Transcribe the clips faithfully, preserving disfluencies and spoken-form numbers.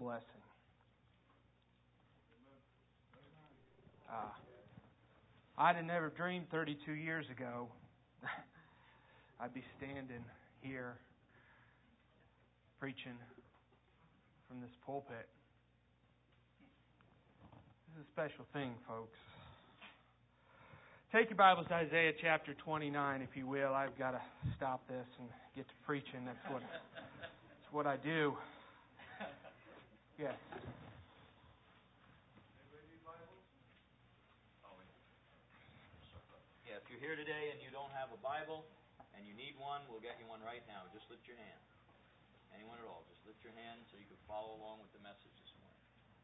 blessing. Uh, I'd have never dreamed thirty-two years ago I'd be standing here preaching from this pulpit. This is a special thing, folks. Take your Bibles to Isaiah chapter twenty-nine, if you will. I've got to stop this and get to preaching. That's what, that's what I do. Yes. Yeah, if you're here today and you don't have a Bible and you need one, we'll get you one right now. Just lift your hand. Anyone at all, just lift your hand so you can follow along with the message this morning.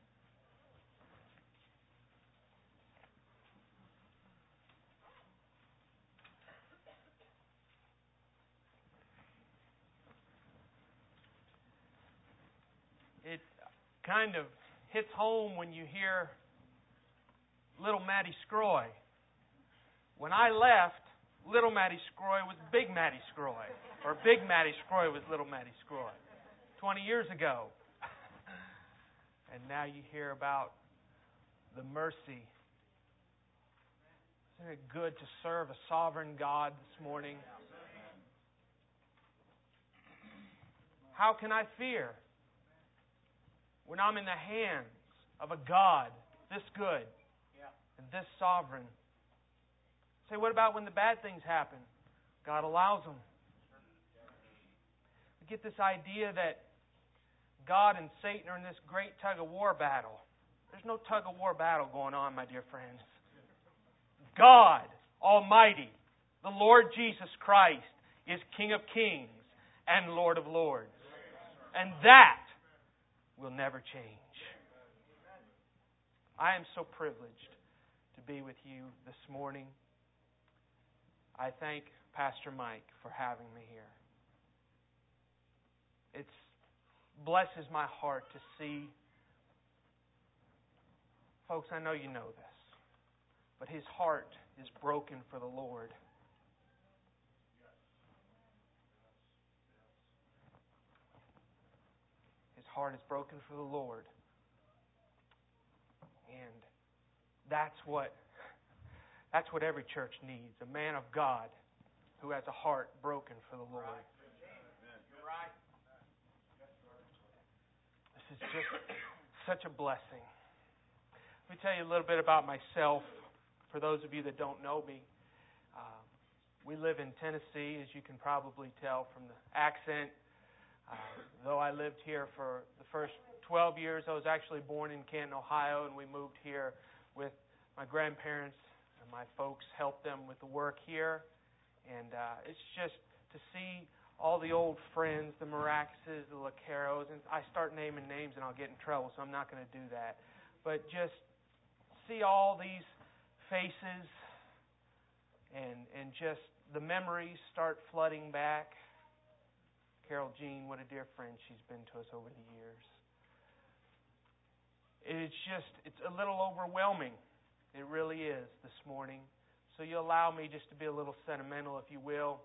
It kind of hits home when you hear little Matty Scroy. When I left, little Matty Scroy was big Matty Scroy, or big Matty Scroy was little Matty Scroy. Twenty years ago. And now you hear about the mercy. Isn't it good to serve a sovereign God this morning? How can I fear when I'm in the hands of a God this good and this sovereign? Say, what about when the bad things happen? God allows them. We get this idea that God and Satan are in this great tug-of-war battle. There's no tug-of-war battle going on, my dear friends. God Almighty, the Lord Jesus Christ, is King of kings and Lord of lords. And that will never change. I am so privileged to be with you this morning. I thank Pastor Mike for having me here. It blesses my heart to see, folks, I know you know this, but his heart is broken for the Lord. His heart is broken for the Lord. And that's what That's what every church needs, a man of God who has a heart broken for the Lord. This is just such a blessing. Let me tell you a little bit about myself, for those of you that don't know me. Uh, we live in Tennessee, as you can probably tell from the accent. Uh, though I lived here for the first twelve years, I was actually born in Canton, Ohio, and we moved here with my grandparents. My folks helped them with the work here. And uh, it's just to see all the old friends, the Maraxes, the Lacaros, and I start naming names and I'll get in trouble, so I'm not going to do that. But just see all these faces and and just the memories start flooding back. Carol Jean, what a dear friend she's been to us over the years. It's just, it's a little overwhelming. It really is this morning. So you allow me just to be a little sentimental, if you will.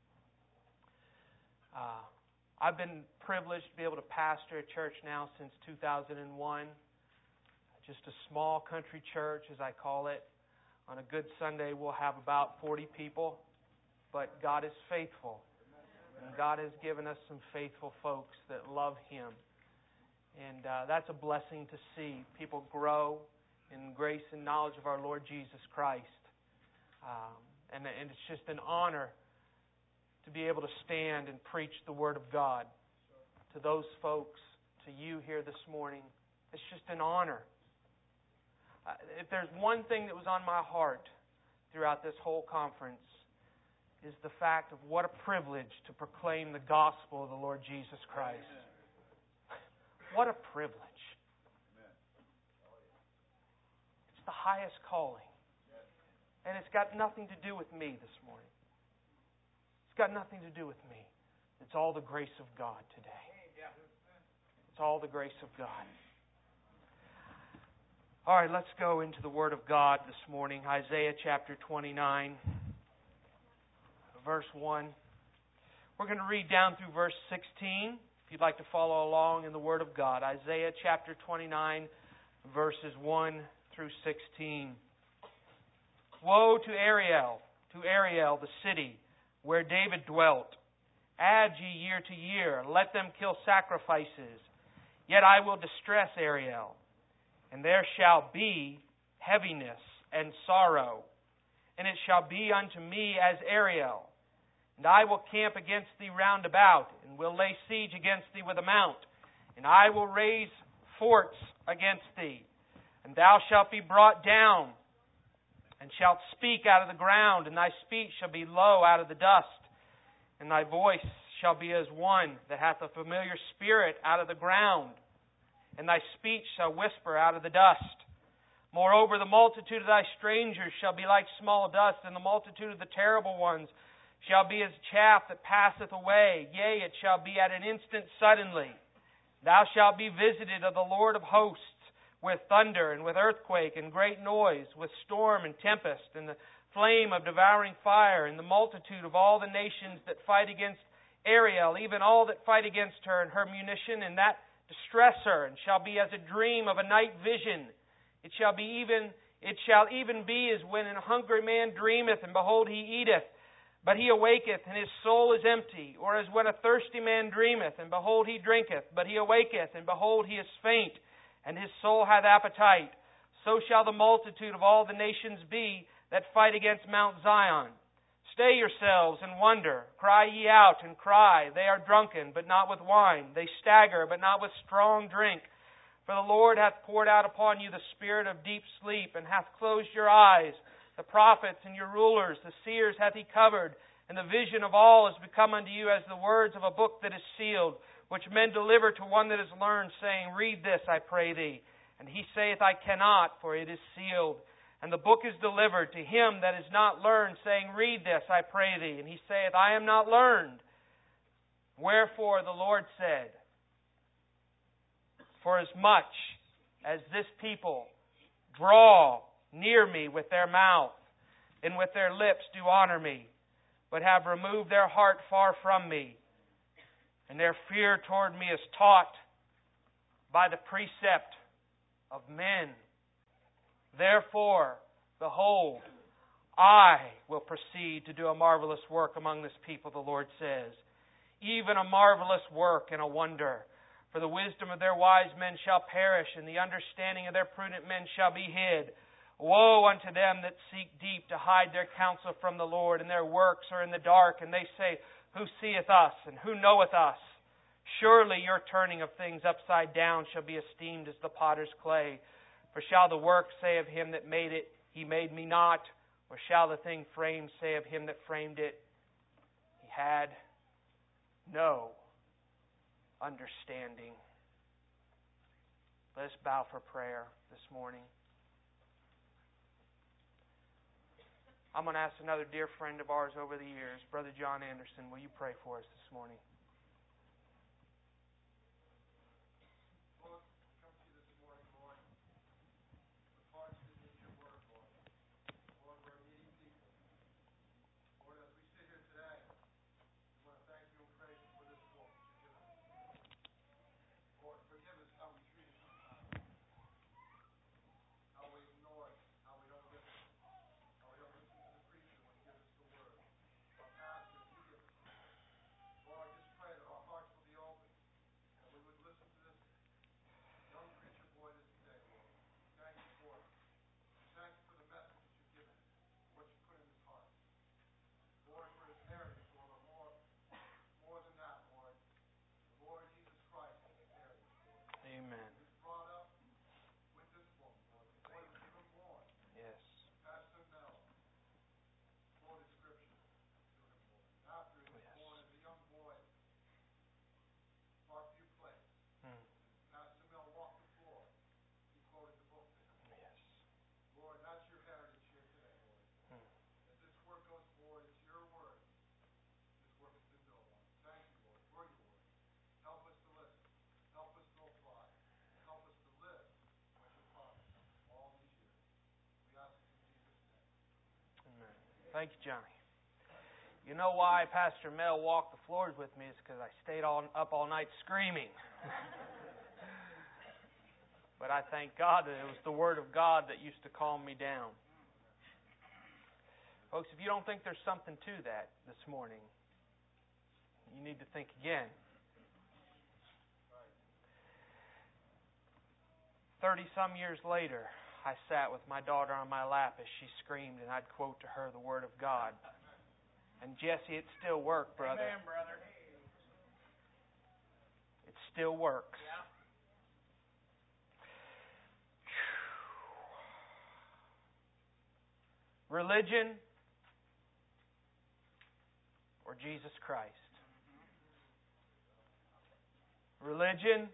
Uh, I've been privileged to be able to pastor a church now since two thousand one. Just a small country church, as I call it. On a good Sunday, we'll have about forty people. But God is faithful. And God has given us some faithful folks that love Him. And uh, that's a blessing to see people grow in grace and knowledge of our Lord Jesus Christ. Um, and, and it's just an honor to be able to stand and preach the Word of God to those folks, to you here this morning. It's just an honor. Uh, if there's one thing that was on my heart throughout this whole conference, is the fact of what a privilege to proclaim the gospel of the Lord Jesus Christ. What a privilege. The highest calling. And it's got nothing to do with me this morning. It's got nothing to do with me. It's all the grace of God today. It's all the grace of God. All right, let's go into the Word of God this morning. Isaiah chapter twenty-nine, verse one. We're going to read down through verse sixteen. if you'd like to follow along in the Word of God. Isaiah chapter twenty-nine, verses one through sixteen. Woe to Ariel, to Ariel, the city where David dwelt. Add ye year to year, let them kill sacrifices. Yet I will distress Ariel, and there shall be heaviness and sorrow. And it shall be unto me as Ariel. And I will camp against thee round about, and will lay siege against thee with a mount. And I will raise forts against thee. And thou shalt be brought down, and shalt speak out of the ground, and thy speech shall be low out of the dust. And thy voice shall be as one that hath a familiar spirit out of the ground. And thy speech shall whisper out of the dust. Moreover, the multitude of thy strangers shall be like small dust, and the multitude of the terrible ones shall be as chaff that passeth away. Yea, it shall be at an instant suddenly. Thou shalt be visited of the Lord of hosts, with thunder and with earthquake and great noise, with storm and tempest, and the flame of devouring fire, and the multitude of all the nations that fight against Ariel, even all that fight against her and her munition, and that distress her, and shall be as a dream of a night vision. It shall be even it shall even be as when an hungry man dreameth, and behold, he eateth, but he awaketh, and his soul is empty. Or as when a thirsty man dreameth, and behold, he drinketh, but he awaketh, and behold, he is faint, and his soul hath appetite. So shall the multitude of all the nations be that fight against Mount Zion. Stay yourselves and wonder. Cry ye out and cry. They are drunken, but not with wine. They stagger, but not with strong drink. For the Lord hath poured out upon you the spirit of deep sleep, and hath closed your eyes. The prophets and your rulers, the seers hath he covered, and the vision of all is become unto you as the words of a book that is sealed, which men deliver to one that is learned, saying, Read this, I pray thee. And he saith, I cannot, for it is sealed. And the book is delivered to him that is not learned, saying, Read this, I pray thee. And he saith, I am not learned. Wherefore the Lord said, For as much as this people draw near me with their mouth, and with their lips do honor me, but have removed their heart far from me, and their fear toward me is taught by the precept of men. Therefore, behold, I will proceed to do a marvelous work among this people, the Lord says, even a marvelous work and a wonder. For the wisdom of their wise men shall perish, and the understanding of their prudent men shall be hid. Woe unto them that seek deep to hide their counsel from the Lord, and their works are in the dark, and they say, Who seeth us, and who knoweth us? Surely your turning of things upside down shall be esteemed as the potter's clay. For shall the work say of him that made it, He made me not? Or shall the thing framed say of him that framed it, He had no understanding? Let us bow for prayer this morning. I'm going to ask another dear friend of ours over the years, Brother John Anderson, will you pray for us this morning? Lord, come to you this morning, Lord, with hearts that need your word, Lord. Lord, we're needy people. Lord, as we sit here today, we want to thank you and praise you for this book that you've given us. Lord, forgive us how we treat it sometimes, how we ignore it, how we don't listen, how we don't listen to the preacher when he gives us the word, our pastor as he gives us the word. Lord, I just pray that our hearts will be open, that we would listen to this young preacher boy this day, Lord. Thank you for it. Thank you for the message that you've given him, what you put in his heart. Lord, for his heritage, Lord, but more, more than that, Lord. The Lord Jesus Christ is his heritage, Lord. Amen. He was brought up with this book, Lord, before he was even born. Yes. Pastor Mel quoted scripture to him, Lord. After he was Yes. born as a young boy, Parkview Place, Mm. Pastor Mel walked the floor. He quoted the book to him. Yes. Lord, that's your heritage here today, Lord. Mm. As this work goes forward, it's your word. This work has been built on. Thank you, Lord, for your word. Help us to listen. Help us to apply. Help us to live what you promised all these years. We ask it in Jesus' name. Amen. Thank you, Johnny. You know why Pastor Mel walked the floors with me? It's because I stayed all, up all night screaming. But I thank God that it was the Word of God that used to calm me down. Folks, if you don't think there's something to that this morning, you need to think again. Thirty-some years later, I sat with my daughter on my lap as she screamed, and I'd quote to her the Word of God. And Jesse, it still worked, brother. Amen, brother. It still works. Yeah. Religion or Jesus Christ? Religion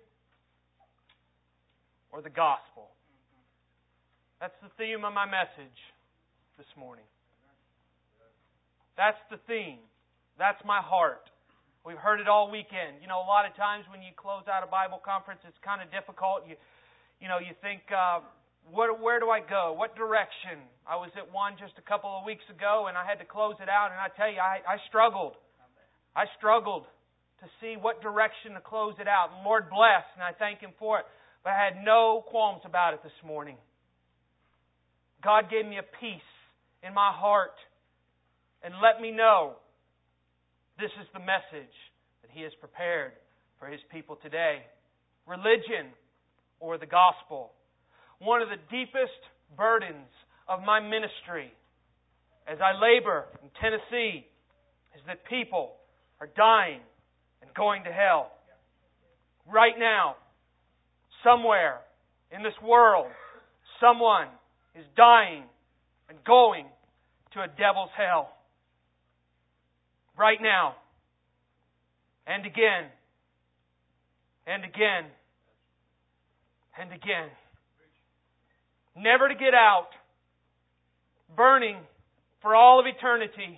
or the gospel? That's the theme of my message this morning. That's the theme. That's my heart. We've heard it all weekend. You know, a lot of times when you close out a Bible conference, it's kind of difficult. You, you know, you think, uh, what, where do I go? What direction? I was at one just a couple of weeks ago, and I had to close it out. And I tell you, I, I struggled. I struggled to see what direction to close it out. And Lord bless, and I thank Him for it. But I had no qualms about it this morning. God gave me a peace in my heart and let me know this is the message that He has prepared for His people today. Religion or the gospel. One of the deepest burdens of my ministry as I labor in Tennessee is that people are dying and going to hell. Right now, somewhere in this world, someone is dying and going to a devil's hell. Right now. And again. And again. And again. Never to get out. Burning for all of eternity.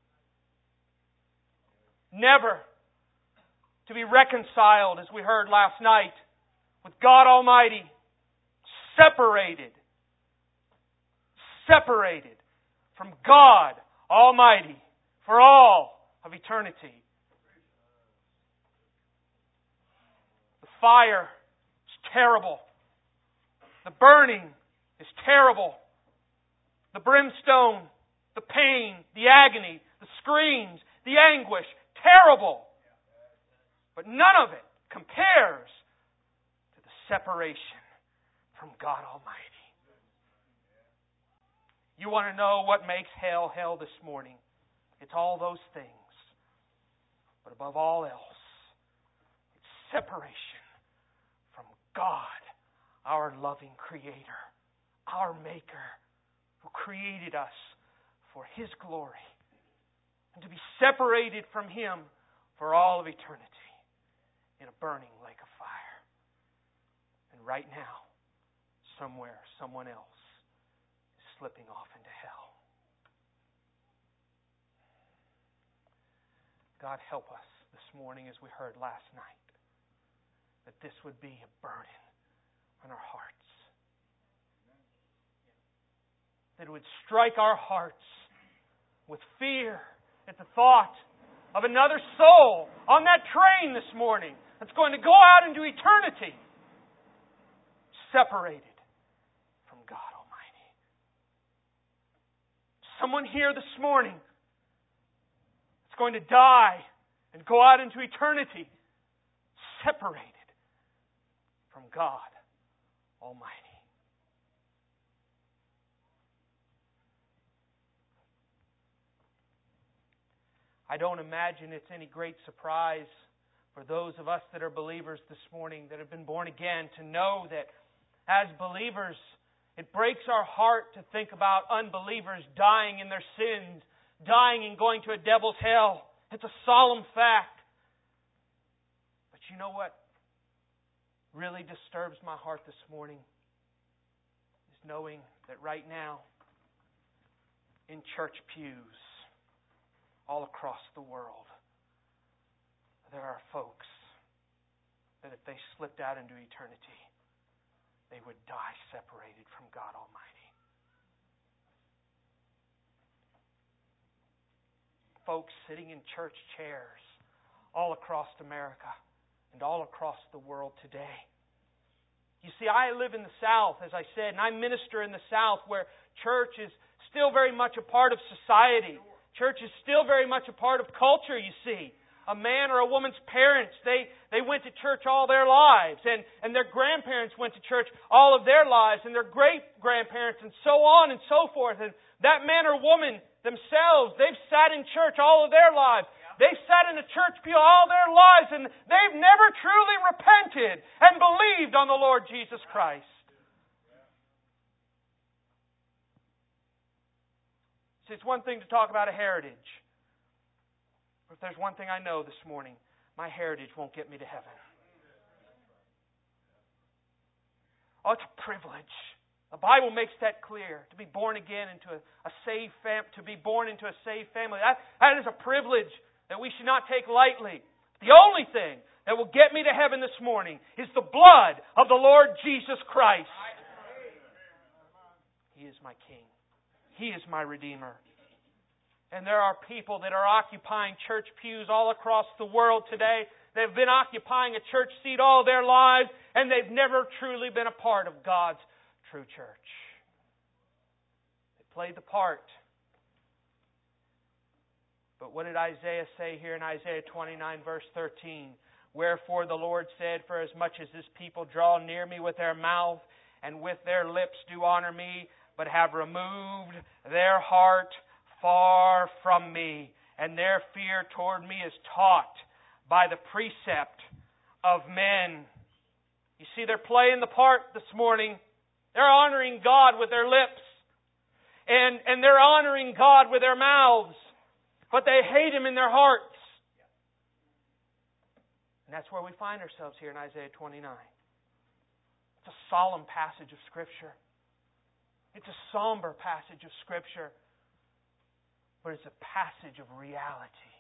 Never to be reconciled, as we heard last night, with God Almighty. Separated. Separated from God Almighty for all of eternity. The fire is terrible. The burning is terrible. The brimstone, the pain, the agony, the screams, the anguish, terrible. But none of it compares to the separation from God Almighty. You want to know what makes hell hell this morning? It's all those things. But above all else, it's separation from God, our loving Creator, our Maker, who created us for His glory. And to be separated from Him for all of eternity in a burning lake of fire. And right now, somewhere, someone else is slipping off into hell. God, help us this morning, as we heard last night, that this would be a burden on our hearts. That it would strike our hearts with fear at the thought of another soul on that train this morning that's going to go out into eternity, separated from God Almighty. Someone here this morning going to die and go out into eternity separated from God Almighty. I don't imagine it's any great surprise for those of us that are believers this morning, that have been born again, to know that as believers, it breaks our heart to think about unbelievers dying in their sins, dying and going to a devil's hell. It's a solemn fact. But you know what really disturbs my heart this morning? Is knowing that right now, in church pews, all across the world, there are folks that if they slipped out into eternity, they would die separated from God Almighty. folks sitting in church chairs all across America and all across the world today. You see, I live in the South, as I said, and I minister in the South where church is still very much a part of society. Church is still very much a part of culture, you see. A man or a woman's parents, they, they went to church all their lives, and, and their grandparents went to church all of their lives, and their great-grandparents, and so on and so forth. And that man or woman themselves, they've sat in church all of their lives. They've sat in a church pew all their lives, and they've never truly repented and believed on the Lord Jesus Christ. See, it's one thing to talk about a heritage. But if there's one thing I know this morning, my heritage won't get me to heaven. Oh, it's a privilege. The Bible makes that clear. To be born again into a, a saved fam- to be born into a saved family. That, that is a privilege that we should not take lightly. The only thing that will get me to heaven this morning is the blood of the Lord Jesus Christ. He is my King. He is my Redeemer. And there are people that are occupying church pews all across the world today. They've been occupying a church seat all their lives, and they've never truly been a part of God's true church. They played the part. But what did Isaiah say here in Isaiah twenty-nine, verse thirteen? Wherefore the Lord said, for as much as this people draw near me with their mouth, and with their lips do honor me, but have removed their heart far from me, and their fear toward me is taught by the precept of men. You see, they're playing the part this morning. They're honoring God with their lips. And, and they're honoring God with their mouths. But they hate Him in their hearts. And that's where we find ourselves here in Isaiah twenty-nine. It's a solemn passage of Scripture. It's a somber passage of Scripture. But it's a passage of reality.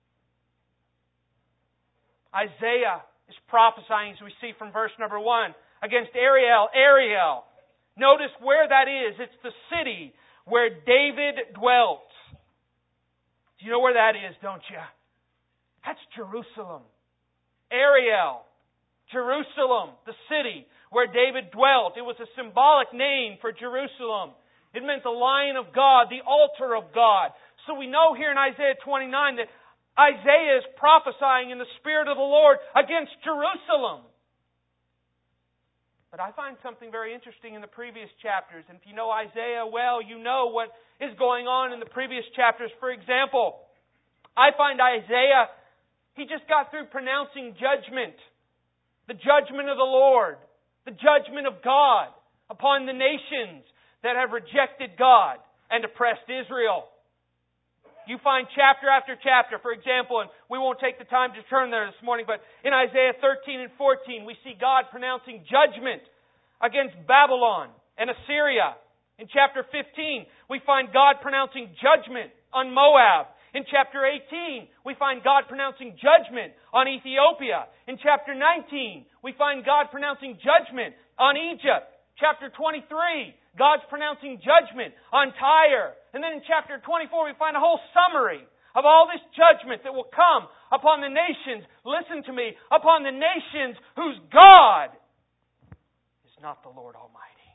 Isaiah is prophesying, as we see from verse number one, against Ariel. Ariel. Notice where that is. It's the city where David dwelt. Do you know where that is, don't you? That's Jerusalem. Ariel. Jerusalem, the city where David dwelt. It was a symbolic name for Jerusalem. It meant the lion of God, the altar of God. So we know here in Isaiah twenty-nine that Isaiah is prophesying in the Spirit of the Lord against Jerusalem. But I find something very interesting in the previous chapters. And if you know Isaiah well, you know what is going on in the previous chapters. For example, I find Isaiah, he just got through pronouncing judgment. The judgment of the Lord. The judgment of God upon the nations that have rejected God and oppressed Israel. You find chapter after chapter, for example, and we won't take the time to turn there this morning, but in Isaiah thirteen and fourteen, we see God pronouncing judgment against Babylon and Assyria. In chapter fifteen, we find God pronouncing judgment on Moab. In chapter eighteen, we find God pronouncing judgment on Ethiopia. In chapter nineteen, we find God pronouncing judgment on Egypt. Chapter twenty-three, God's pronouncing judgment on Tyre. And then in chapter twenty-four, we find a whole summary of all this judgment that will come upon the nations, listen to me, upon the nations whose God is not the Lord Almighty.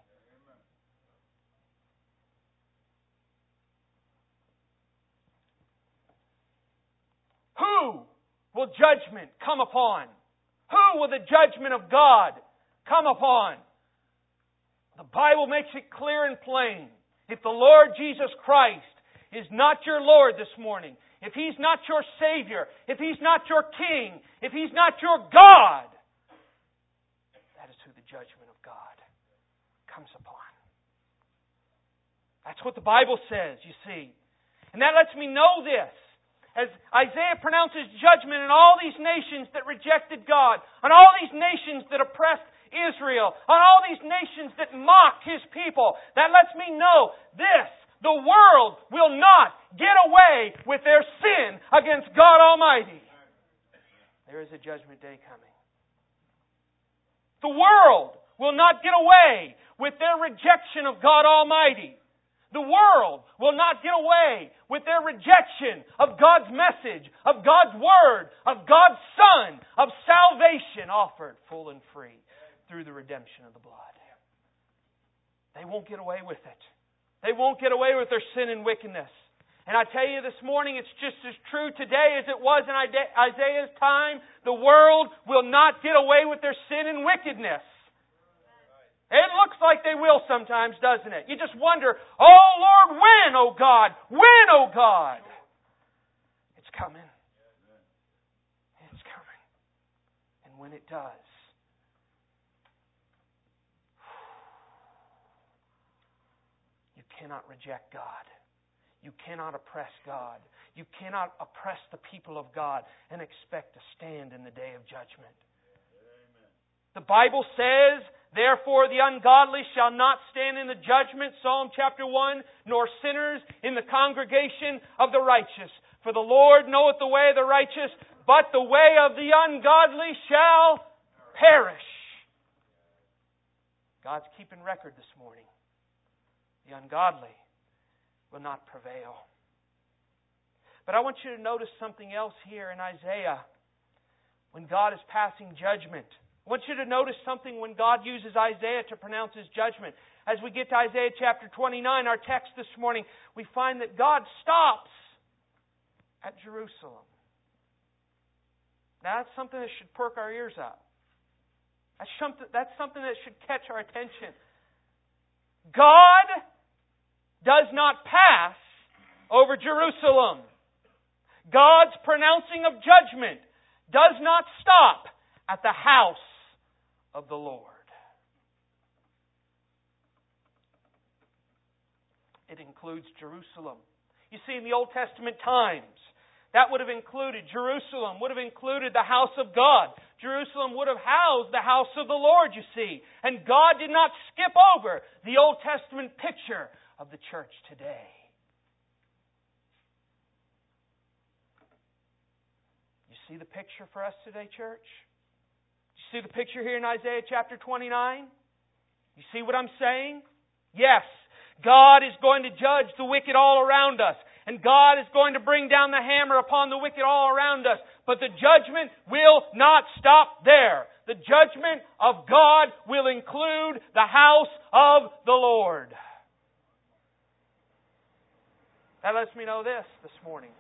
Who will judgment come upon? Who will the judgment of God come upon? The Bible makes it clear and plain. If the Lord Jesus Christ is not your Lord this morning, if He's not your Savior, if He's not your King, if He's not your God, that is who the judgment of God comes upon. That's what the Bible says, you see. And that lets me know this. As Isaiah pronounces judgment on all these nations that rejected God, on all these nations that oppressed Israel, on all these nations that mocked His people, that lets me know this: the world will not get away with their sin against God Almighty. There is a judgment day coming. The world will not get away with their rejection of God Almighty. The world will not get away with their rejection of God's message, of God's Word, of God's Son, of salvation offered full and free through the redemption of the blood. They won't get away with it. They won't get away with their sin and wickedness. And I tell you this morning, it's just as true today as it was in Isaiah's time. The world will not get away with their sin and wickedness. It looks like they will sometimes, doesn't it? You just wonder, oh Lord, when, oh God? When, oh God? It's coming. It's coming. And when it does, you cannot reject God. You cannot oppress God. You cannot oppress the people of God and expect to stand in the day of judgment. The Bible says, therefore the ungodly shall not stand in the judgment, Psalm chapter one, nor sinners in the congregation of the righteous. For the Lord knoweth the way of the righteous, but the way of the ungodly shall perish. God's keeping record this morning. The ungodly will not prevail. But I want you to notice something else here in Isaiah when God is passing judgment. I want you to notice something when God uses Isaiah to pronounce His judgment. As we get to Isaiah chapter twenty-nine, our text this morning, we find that God stops at Jerusalem. Now that's something that should perk our ears up. That's something, that's something that should catch our attention. God does not pass over Jerusalem. God's pronouncing of judgment does not stop at the house of the Lord. It includes Jerusalem. You see, in the Old Testament times, that would have included Jerusalem, would have included the house of God. Jerusalem would have housed the house of the Lord, you see. And God did not skip over the Old Testament picture of the church today. You see the picture for us today, church? You see the picture here in Isaiah chapter twenty-nine? You see what I'm saying? Yes, God is going to judge the wicked all around us. And God is going to bring down the hammer upon the wicked all around us. But the judgment will not stop there. The judgment of God will include the house of the Lord. That lets me know this this morning.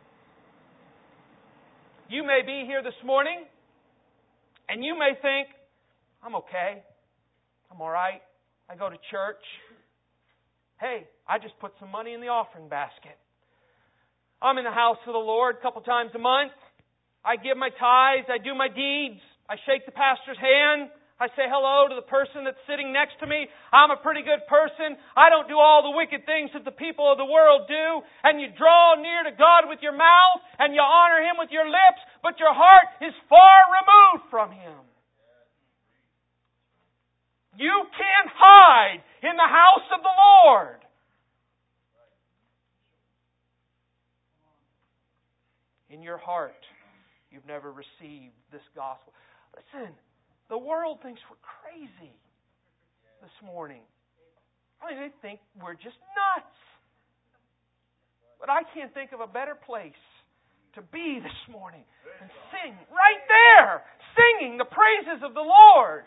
You may be here this morning, and you may think, I'm okay. I'm all right. I go to church. Hey, I just put some money in the offering basket. I'm in the house of the Lord a couple times a month. I give my tithes. I do my deeds. I shake the pastor's hand. I say hello to the person that's sitting next to me. I'm a pretty good person. I don't do all the wicked things that the people of the world do. And you draw near to God with your mouth and you honor Him with your lips, but your heart is far removed from Him. You can't hide in the house of the Lord. In your heart, you've never received this gospel. Listen, the world thinks we're crazy this morning. I mean, they think we're just nuts. But I can't think of a better place to be this morning and sing right there, singing the praises of the Lord.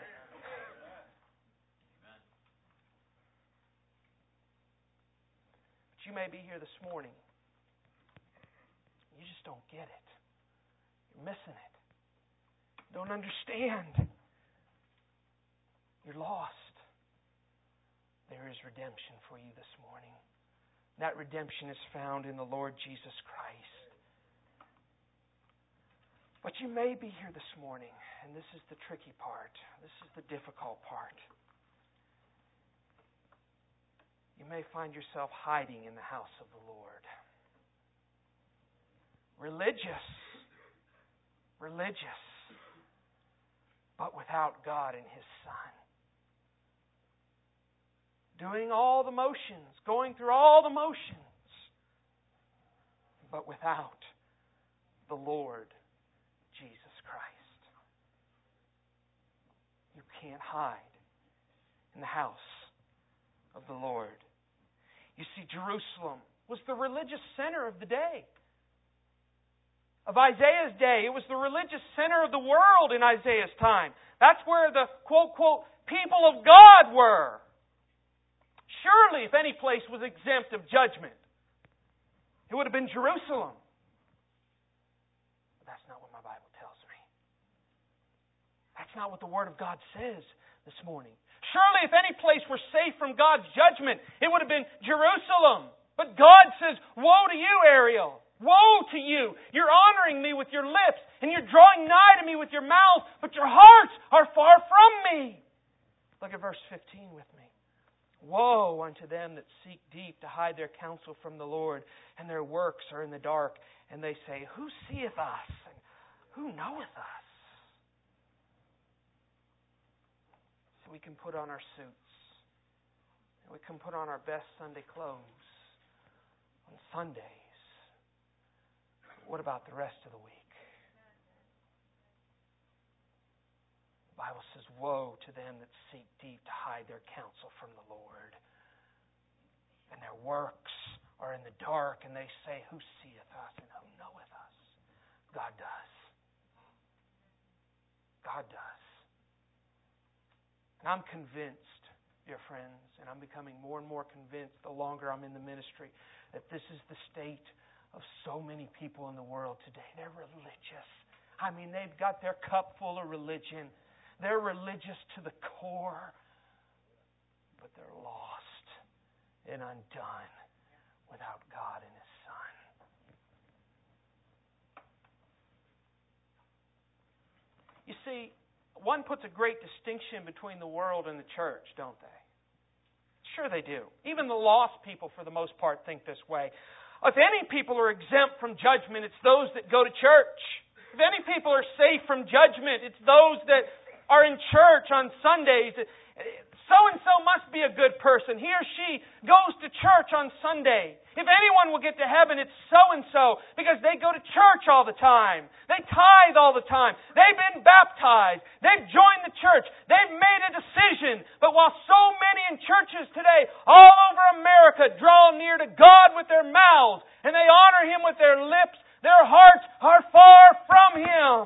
But you may be here this morning. You just don't get it. You're missing it. You don't understand. You're lost. There is redemption for you this morning. That redemption is found in the Lord Jesus Christ. But you may be here this morning, and this is the tricky part. This is the difficult part. You may find yourself hiding in the house of the Lord. Religious. Religious. But without God and His Son. Doing all the motions, going through all the motions, but without the Lord Jesus Christ. You can't hide in the house of the Lord. You see, Jerusalem was the religious center of the day. Of Isaiah's day, it was the religious center of the world in Isaiah's time. That's where the, quote, quote, people of God were. Surely, if any place was exempt of judgment, it would have been Jerusalem. But that's not what my Bible tells me. That's not what the Word of God says this morning. Surely, if any place were safe from God's judgment, it would have been Jerusalem. But God says, woe to you, Ariel. Woe to you! You're honoring me with your lips, and you're drawing nigh to me with your mouth, but your hearts are far from me. Look at verse fifteen with me. Woe unto them that seek deep to hide their counsel from the Lord, and their works are in the dark, and they say, Who seeth us? And who knoweth us? So we can put on our suits, and we can put on our best Sunday clothes on Sundays. What about the rest of the week? The Bible says, woe to them that seek deep to hide their counsel from the Lord. And their works are in the dark, and they say, Who seeth us and who knoweth us? God does. God does. And I'm convinced, dear friends, and I'm becoming more and more convinced the longer I'm in the ministry, that this is the state of so many people in the world today. They're religious. I mean, they've got their cup full of religion. They're religious to the core. But they're lost and undone without God and His Son. You see, one puts a great distinction between the world and the church, don't they? Sure they do. Even the lost people, for the most part, think this way. If any people are exempt from judgment, it's those that go to church. If any people are safe from judgment, it's those that are in church on Sundays. So-and-so must be a good person. He or she goes to church on Sunday. If anyone will get to heaven, it's so-and-so because they go to church all the time. They tithe all the time. They've been baptized. They've joined the church. They've made a decision. But while so many in churches today all over America draw near to God with their mouths and they honor Him with their lips, their hearts are far from Him.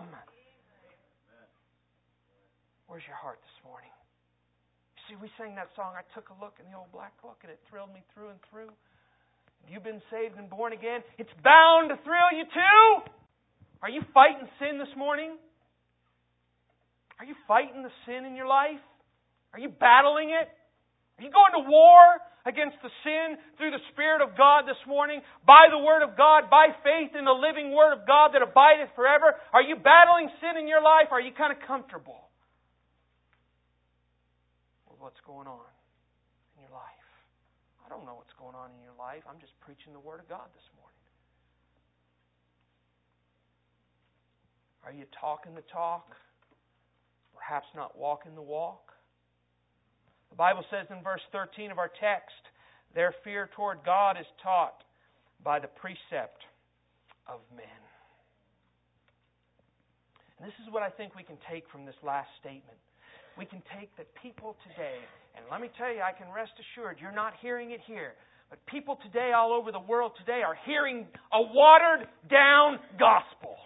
Where's your heart this morning? See, we sang that song, I took a look in the old black book, and it thrilled me through and through. Have you been saved and born again? It's bound to thrill you too. Are you fighting sin this morning? Are you fighting the sin in your life? Are you battling it? Are you going to war against the sin through the Spirit of God this morning? By the Word of God, by faith in the living Word of God that abideth forever? Are you battling sin in your life? Or are you kind of comfortable what's going on in your life? I don't know what's going on in your life. I'm just preaching the Word of God this morning. Are you talking the talk? Perhaps not walking the walk? The Bible says in verse thirteen of our text, their fear toward God is taught by the precept of men. And this is what I think we can take from this last statement. We can take that people today, and let me tell you, I can rest assured, you're not hearing it here, but people today all over the world today are hearing a watered-down gospel.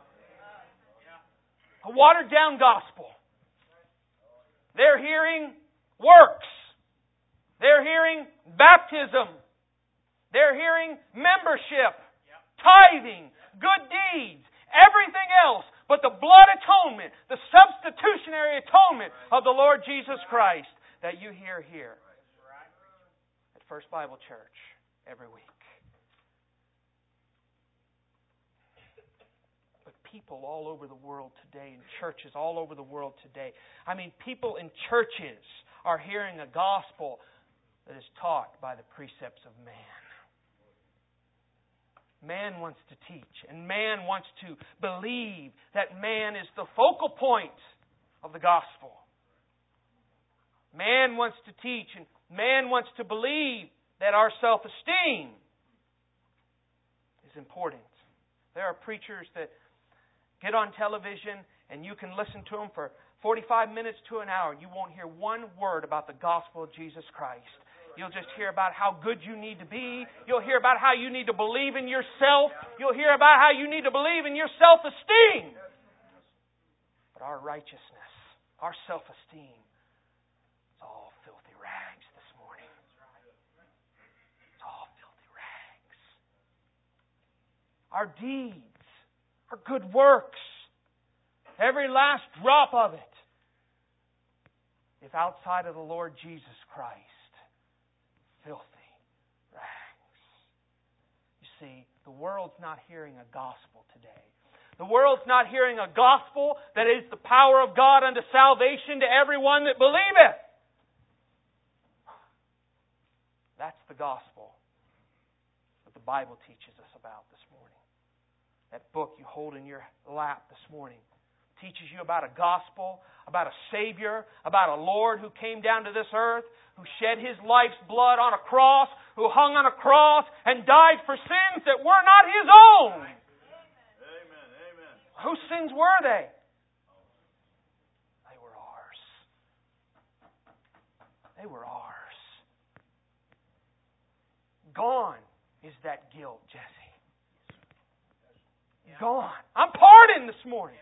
A watered-down gospel. They're hearing works. They're hearing baptism. They're hearing membership, tithing, good deeds, everything else but the blood atonement, the substitutionary atonement of the Lord Jesus Christ that you hear here at First Bible Church every week. But people all over the world today, in churches all over the world today, I mean, people in churches are hearing a gospel that is taught by the precepts of man. Man wants to teach, and man wants to believe that man is the focal point of the gospel. Man wants to teach, and man wants to believe that our self-esteem is important. There are preachers that get on television, and you can listen to them for forty-five minutes to an hour, and you won't hear one word about the gospel of Jesus Christ. You'll just hear about how good you need to be. You'll hear about how you need to believe in yourself. You'll hear about how you need to believe in your self-esteem. But our righteousness, our self-esteem, it's all filthy rags this morning. It's all filthy rags. Our deeds, our good works, every last drop of it, if outside of the Lord Jesus Christ, filthy rags. You see, the world's not hearing a gospel today. The world's not hearing a gospel that is the power of God unto salvation to everyone that believeth. That's the gospel that the Bible teaches us about this morning. That book you hold in your lap this morning teaches you about a gospel, about a Savior, about a Lord who came down to this earth, who shed His life's blood on a cross, who hung on a cross and died for sins that were not His own. Amen. Amen. Whose sins were they? They were ours. They were ours. Gone is that guilt, Jesse. Gone. I'm pardoned this morning.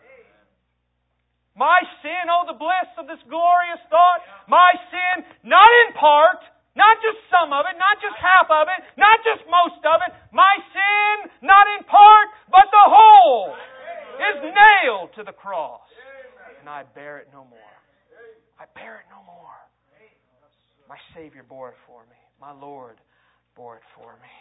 My sin, oh the bliss of this glorious thought, my sin, not in part, not just some of it, not just half of it, not just most of it, my sin, not in part, but the whole, is nailed to the cross. And I bear it no more. I bear it no more. My Savior bore it for me. My Lord bore it for me.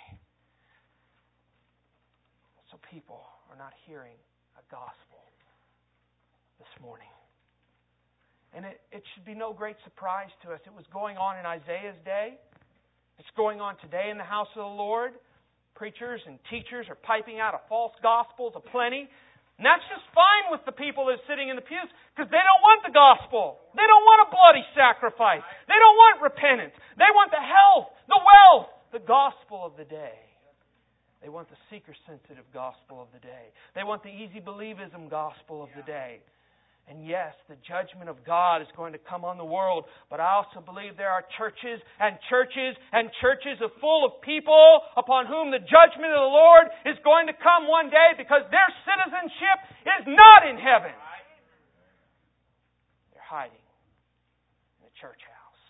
So people are not hearing a gospel this morning. And it, it should be no great surprise to us. It was going on in Isaiah's day. It's going on today in the house of the Lord. Preachers and teachers are piping out a false gospels aplenty. And that's just fine with the people that are sitting in the pews because they don't want the gospel. They don't want a bloody sacrifice. They don't want repentance. They want the health, the wealth, the gospel of the day. They want the seeker-sensitive gospel of the day. They want the easy-believism gospel of the day. And yes, the judgment of God is going to come on the world. But I also believe there are churches and churches and churches of full of people upon whom the judgment of the Lord is going to come one day because their citizenship is not in heaven. They're hiding in the church house.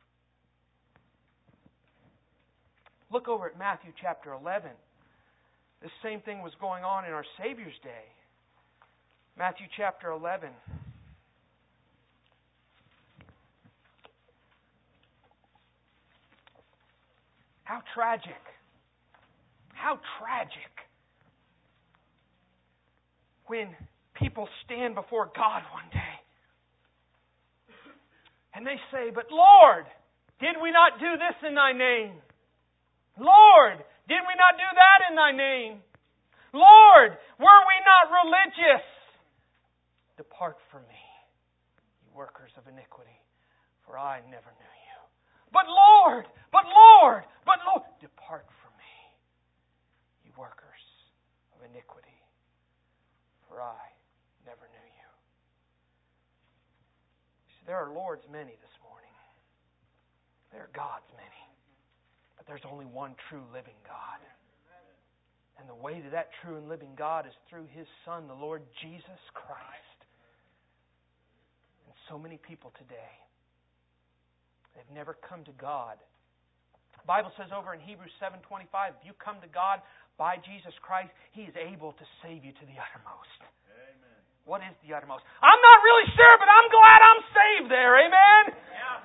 Look over at Matthew chapter eleven. This same thing was going on in our Savior's day. Matthew chapter eleven. How tragic. How tragic. When people stand before God one day and they say, "But Lord, did we not do this in Thy name? Lord, did we not do that in Thy name? Lord, were we not religious? Depart from me, you workers of iniquity, for I never knew you. But Lord, but Lord, but Lord, depart from me, you workers of iniquity, for I never knew you." See, there are Lords many this morning. There are gods many. But there's only one true living God. And the way to that true and living God is through His Son, the Lord Jesus Christ. And so many people today, they've never come to God. The Bible says over in Hebrews seven twenty-five, if you come to God by Jesus Christ, He is able to save you to the uttermost. Amen. What is the uttermost? I'm not really sure, but I'm glad I'm saved there. Amen? Yeah.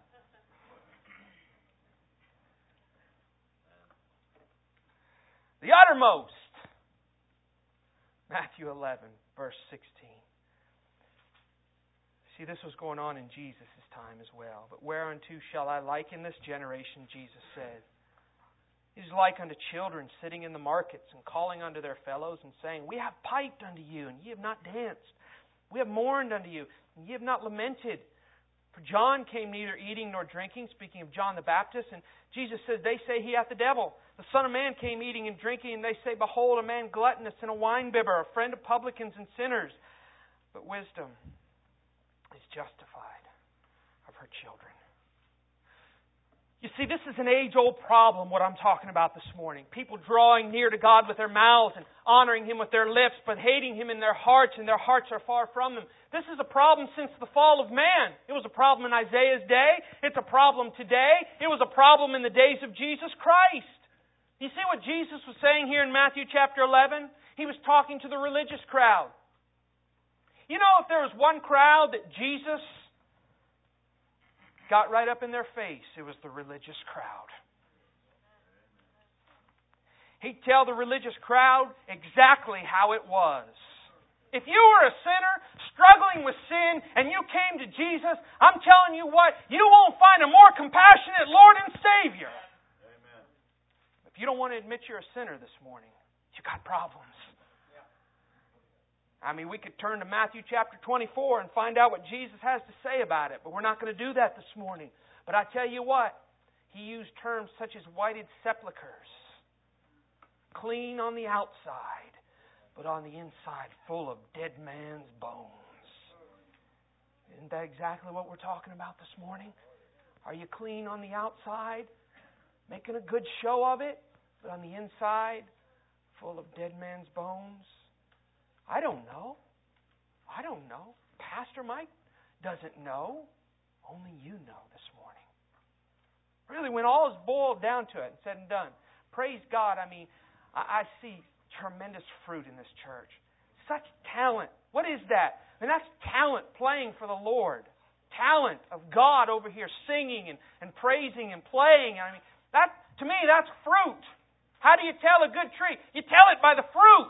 The uttermost. Matthew eleven, verse sixteen. See, this was going on in Jesus' time as well. "But whereunto shall I liken this generation?" Jesus said. "It is like unto children sitting in the markets and calling unto their fellows and saying, We have piped unto you, and ye have not danced. We have mourned unto you, and ye have not lamented. For John came neither eating nor drinking," speaking of John the Baptist, and Jesus says, "They say he hath the devil. The Son of Man came eating and drinking, and they say, Behold, a man gluttonous and a winebibber, a friend of publicans and sinners. But wisdom is justified of her children." You see, this is an age-old problem, what I'm talking about this morning. People drawing near to God with their mouths and honoring Him with their lips, but hating Him in their hearts, and their hearts are far from Him. This is a problem since the fall of man. It was a problem in Isaiah's day. It's a problem today. It was a problem in the days of Jesus Christ. You see what Jesus was saying here in Matthew chapter eleven? He was talking to the religious crowd. You know, if there was one crowd that Jesus got right up in their face, it was the religious crowd. He'd tell the religious crowd exactly how it was. If you were a sinner struggling with sin and you came to Jesus, I'm telling you what, you won't find a more compassionate Lord and Savior. Amen. If you don't want to admit you're a sinner this morning, you got problems. I mean, we could turn to Matthew chapter twenty-four and find out what Jesus has to say about it, but we're not going to do that this morning. But I tell you what, He used terms such as whited sepulchres, clean on the outside, but on the inside full of dead man's bones. Isn't that exactly what we're talking about this morning? Are you clean on the outside, making a good show of it, but on the inside full of dead man's bones? I don't know. I don't know. Pastor Mike doesn't know. Only you know this morning. Really, when all is boiled down to it and said and done, praise God, I mean, I, I see tremendous fruit in this church. Such talent. What is that? I mean, that's talent playing for the Lord. Talent of God over here singing and, and praising and playing. I mean, that to me, that's fruit. How do you tell a good tree? You tell it by the fruit.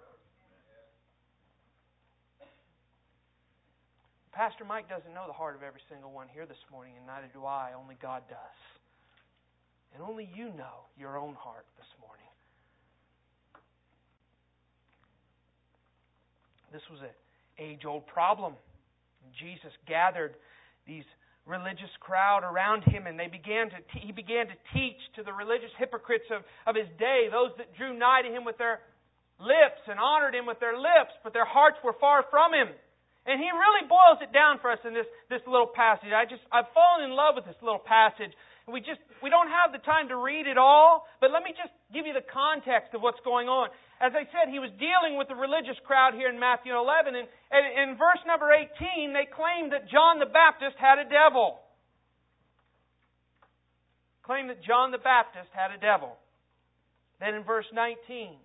Pastor Mike doesn't know the heart of every single one here this morning, and neither do I. Only God does. And only you know your own heart this morning. This was an age-old problem. Jesus gathered these religious crowd around Him, and they began to te- He began to teach to the religious hypocrites of, of His day, those that drew nigh to Him with their lips and honored Him with their lips, but their hearts were far from Him. And He really boils it down for us in this, this little passage. I just I've fallen in love with this little passage. We just we don't have the time to read it all, but let me just give you the context of what's going on. As I said, He was dealing with the religious crowd here in Matthew eleven, and, and in verse number eighteen, they claimed that John the Baptist had a devil. Claimed that John the Baptist had a devil. Then in verse nineteen,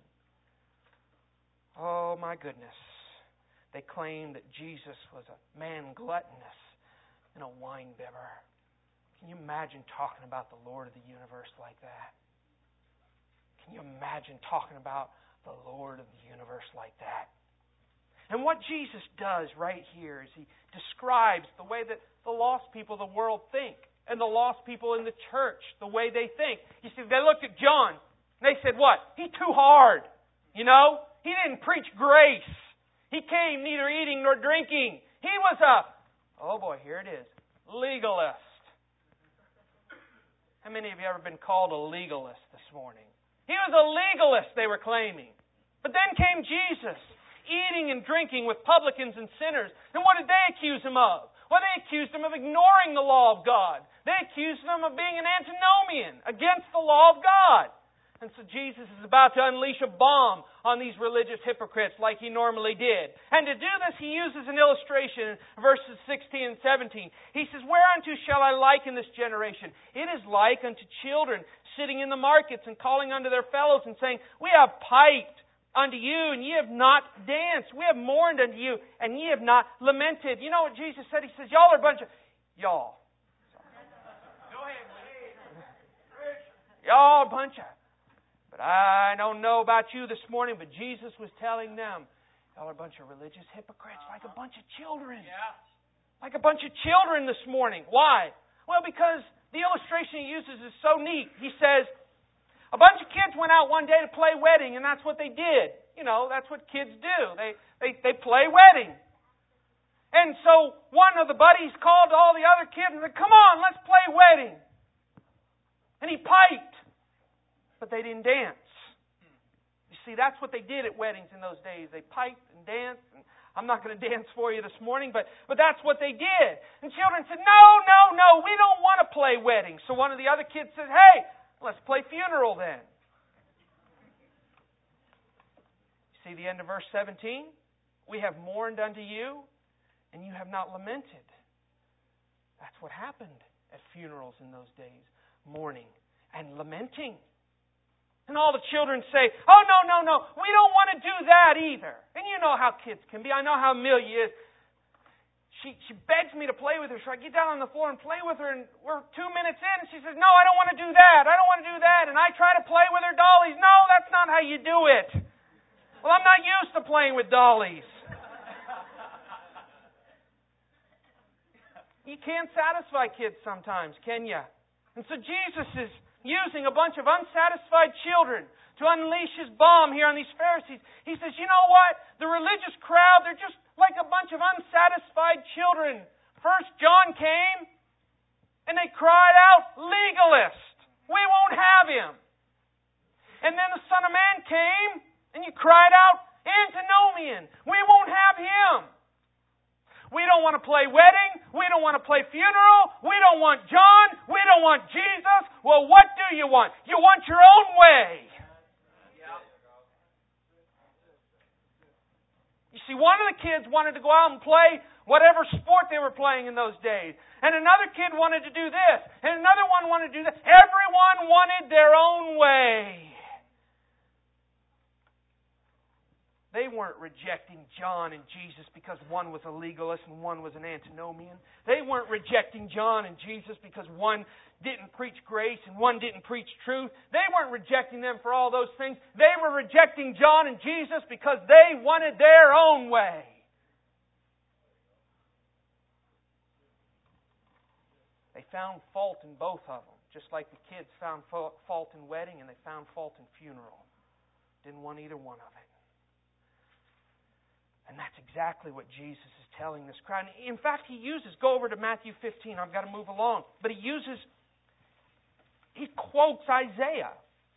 oh my goodness. They claimed that Jesus was a man gluttonous and a wine-bibber. Can you imagine talking about the Lord of the universe like that? Can you imagine talking about the Lord of the universe like that? And what Jesus does right here is He describes the way that the lost people of the world think, and the lost people in the church, the way they think. You see, they looked at John, and they said, what? He's too hard. You know? He didn't preach grace. He came neither eating nor drinking. He was a, oh boy, here it is, legalist. How many of you ever been called a legalist this morning? He was a legalist, they were claiming. But then came Jesus, eating and drinking with publicans and sinners. And what did they accuse Him of? Well, they accused Him of ignoring the law of God. They accused Him of being an antinomian against the law of God. And so Jesus is about to unleash a bomb on these religious hypocrites like He normally did. And to do this, He uses an illustration in verses sixteen and seventeen. He says, whereunto shall I liken this generation? It is like unto children sitting in the markets and calling unto their fellows and saying, we have piped unto you, and ye have not danced. We have mourned unto you, and ye have not lamented. You know what Jesus said? He says, y'all are a bunch of... Y'all. Go ahead. Y'all are a bunch of... But I don't know about you this morning, but Jesus was telling them, y'all are a bunch of religious hypocrites, like a bunch of children. Yeah. Like a bunch of children this morning. Why? Well, because the illustration He uses is so neat. He says, a bunch of kids went out one day to play wedding, and that's what they did. You know, that's what kids do. They, they, they play wedding. And so one of the buddies called all the other kids and said, come on, let's play wedding. And he piped. But they didn't dance. You see, that's what they did at weddings in those days. They piped and danced. And I'm not going to dance for you this morning, but, but that's what they did. And children said, no, no, no, we don't want to play weddings. So one of the other kids said, hey, let's play funeral then. See the end of verse seventeen? We have mourned unto you, and you have not lamented. That's what happened at funerals in those days. Mourning and lamenting. And all the children say, oh, no, no, no, we don't want to do that either. And you know how kids can be. I know how Amelia is. She she begs me to play with her, so I get down on the floor and play with her, and we're two minutes in, and she says, no, I don't want to do that. I don't want to do that. And I try to play with her dollies. No, that's not how you do it. Well, I'm not used to playing with dollies. You can't satisfy kids sometimes, can you? And so Jesus is using a bunch of unsatisfied children to unleash His bomb here on these Pharisees. He says, you know what? The religious crowd, they're just like a bunch of unsatisfied children. First John came, and they cried out, legalist. We won't have Him. And then the Son of Man came, and you cried out, antinomian. We won't have Him. We don't want to play wedding. We don't want to play funeral. We don't want John. We don't want Jesus. Well, what do you want? You want your own way. You see, one of the kids wanted to go out and play whatever sport they were playing in those days. And another kid wanted to do this. And another one wanted to do that. Everyone wanted their own way. They weren't rejecting John and Jesus because one was a legalist and one was an antinomian. They weren't rejecting John and Jesus because one didn't preach grace and one didn't preach truth. They weren't rejecting them for all those things. They were rejecting John and Jesus because they wanted their own way. They found fault in both of them, just like the kids found fault in wedding and they found fault in funeral. Didn't want either one of it. And that's exactly what Jesus is telling this crowd. In fact, He uses, go over to Matthew fifteen, I've got to move along. But He uses, He quotes Isaiah.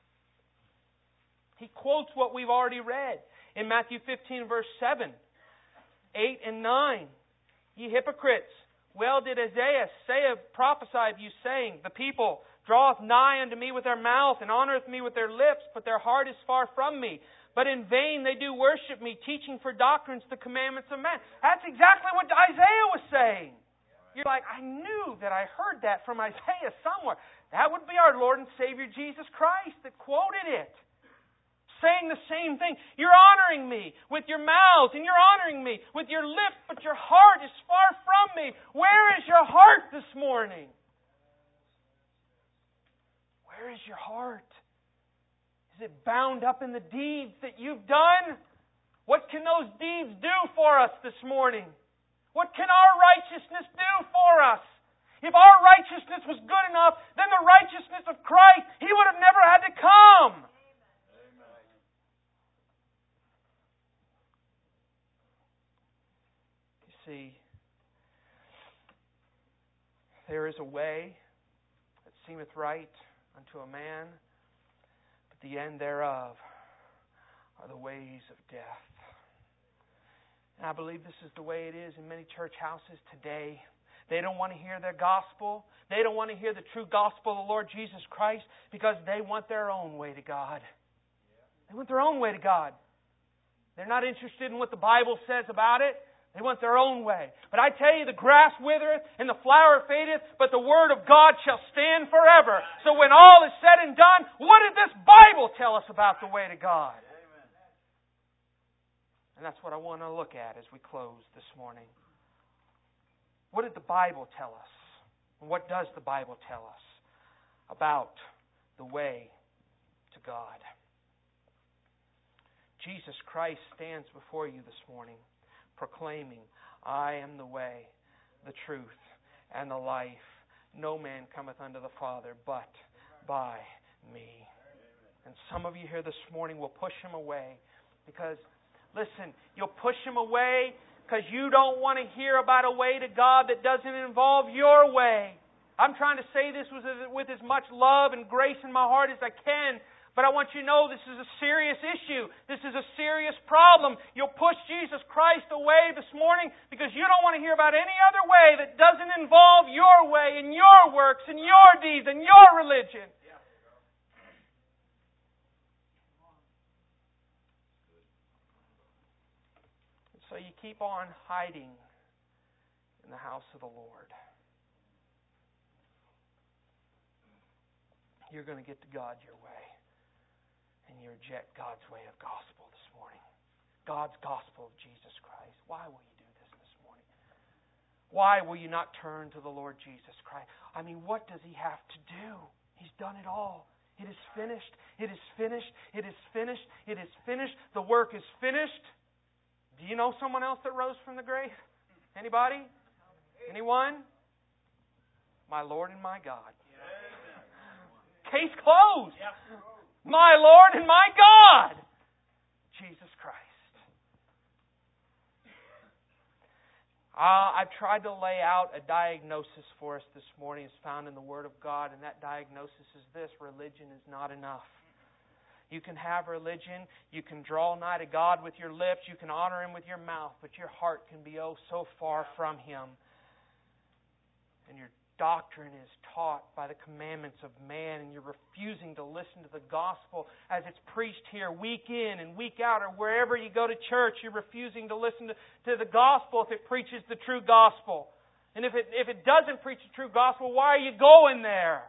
He quotes what we've already read. In Matthew fifteen, verse seven, eight and nine. Ye hypocrites, well did Isaiah say, prophesy of you, saying, the people draweth nigh unto me with their mouth, and honoreth me with their lips, but their heart is far from me. But in vain they do worship me, teaching for doctrines the commandments of men. That's exactly what Isaiah was saying. You're like, I knew that I heard that from Isaiah somewhere. That would be our Lord and Savior Jesus Christ that quoted it. Saying the same thing. You're honoring me with your mouths, and you're honoring me with your lips, but your heart is far from me. Where is your heart this morning? Where is your heart? Is it bound up in the deeds that you've done? What can those deeds do for us this morning? What can our righteousness do for us? If our righteousness was good enough, then the righteousness of Christ, He would have never had to come. Amen. You see, there is a way that seemeth right unto a man, the end thereof are the ways of death. And I believe this is the way it is in many church houses today. They don't want to hear their gospel. They don't want to hear the true gospel of the Lord Jesus Christ because they want their own way to God. They want their own way to God. They're not interested in what the Bible says about it. They want their own way. But I tell you, the grass withereth and the flower fadeth, but the Word of God shall stand forever. So when all is said and done, what did this Bible tell us about the way to God? Amen. And that's what I want to look at as we close this morning. What did the Bible tell us? And what does the Bible tell us about the way to God? Jesus Christ stands before you this morning, proclaiming, I am the way, the truth, and the life. No man cometh unto the Father but by me. And some of you here this morning will push Him away because, listen, you'll push Him away because you don't want to hear about a way to God that doesn't involve your way. I'm trying to say this with as much love and grace in my heart as I can, But I want you to know this is a serious issue. This is a serious problem. You'll push Jesus Christ away this morning because you don't want to hear about any other way that doesn't involve your way and your works and your deeds and your religion. So you keep on hiding in the house of the Lord. You're going to get to God your way. And you reject God's way of gospel this morning. God's gospel of Jesus Christ. Why will you do this this morning? Why will you not turn to the Lord Jesus Christ? I mean, what does He have to do? He's done it all. It is finished. It is finished. It is finished. It is finished. The work is finished. Do you know someone else that rose from the grave? Anybody? Anyone? My Lord and my God. Case closed. My Lord and my God, Jesus Christ. Uh, I've tried to lay out a diagnosis for us this morning. It's found in the Word of God, and that diagnosis is this: religion is not enough. You can have religion, you can draw nigh to God with your lips, you can honor Him with your mouth, but your heart can be oh so far from Him. And your doctrine is taught by the commandments of man, and you're refusing to listen to the gospel as it's preached here week in and week out, or wherever you go to church. You're refusing to listen to, to the gospel if it preaches the true gospel. And if it if it doesn't preach the true gospel, why are you going there?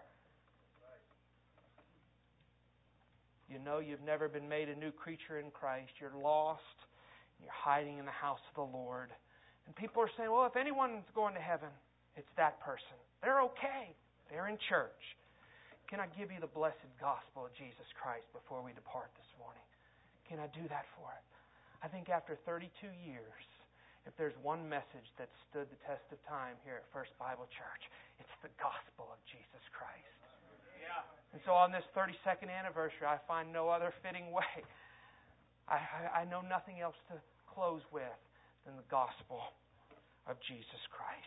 You know you've never been made a new creature in Christ. You're lost. You're hiding in the house of the Lord. And people are saying, well, if anyone's going to heaven, it's that person. They're okay. They're in church. Can I give you the blessed gospel of Jesus Christ before we depart this morning? Can I do that for it? I think after thirty-two years, if there's one message that stood the test of time here at First Bible Church, it's the gospel of Jesus Christ. Yeah. And so on this thirty-second anniversary, I find no other fitting way. I, I, I know nothing else to close with than the gospel of Jesus Christ.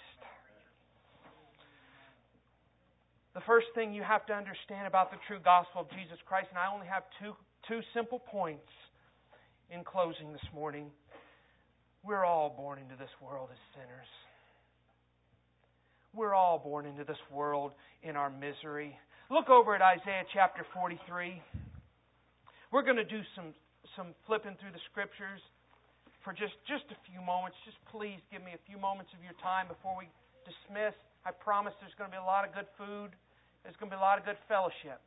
The first thing you have to understand about the true gospel of Jesus Christ, and I only have two, two simple points in closing this morning. We're all born into this world as sinners. We're all born into this world in our misery. Look over at Isaiah chapter forty-three. We're going to do some, some flipping through the Scriptures for just, just a few moments. Just please give me a few moments of your time before we dismiss. I promise there's going to be a lot of good food. There's going to be a lot of good fellowship.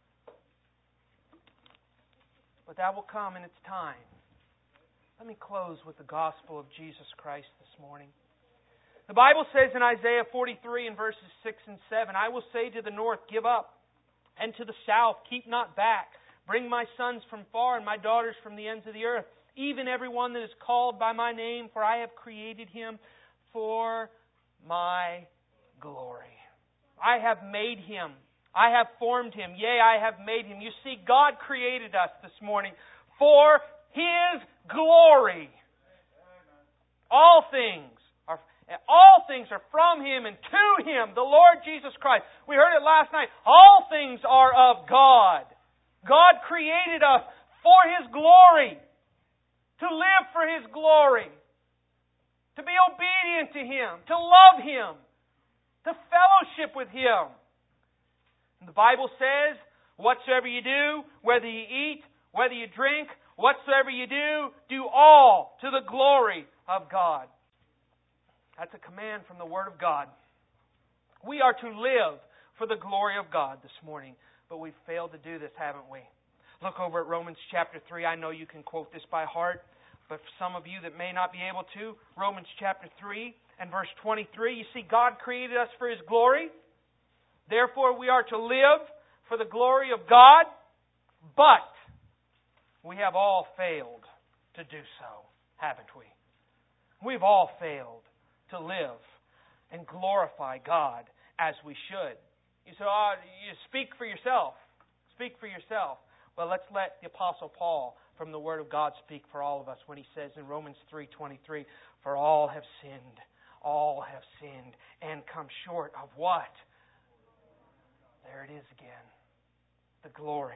But that will come in its time. Let me close with the gospel of Jesus Christ this morning. The Bible says in Isaiah forty-three and verses six and seven, I will say to the north, give up, and to the south, keep not back. Bring my sons from far and my daughters from the ends of the earth, even everyone that is called by my name, for I have created him for my glory. I have made him. I have formed him. Yea, I have made him. You see, God created us this morning for His glory. All things are all things are from Him and to Him, the Lord Jesus Christ. We heard it last night. All things are of God. God created us for His glory, to live for His glory, to be obedient to Him, to love Him, to fellowship with Him. And the Bible says, whatsoever you do, whether you eat, whether you drink, whatsoever you do, do all to the glory of God. That's a command from the Word of God. We are to live for the glory of God this morning, but we've failed to do this, haven't we? Look over at Romans chapter three. I know you can quote this by heart, but for some of you that may not be able to, Romans chapter three and verse twenty-three, you see, God created us for His glory. Therefore, we are to live for the glory of God, but we have all failed to do so, haven't we? We've all failed to live and glorify God as we should. You say, oh, you speak for yourself. Speak for yourself. Well, let's let the Apostle Paul from the Word of God speak for all of us when he says in Romans three twenty-three, for all have sinned, all have sinned, and come short of what? There it is again. The glory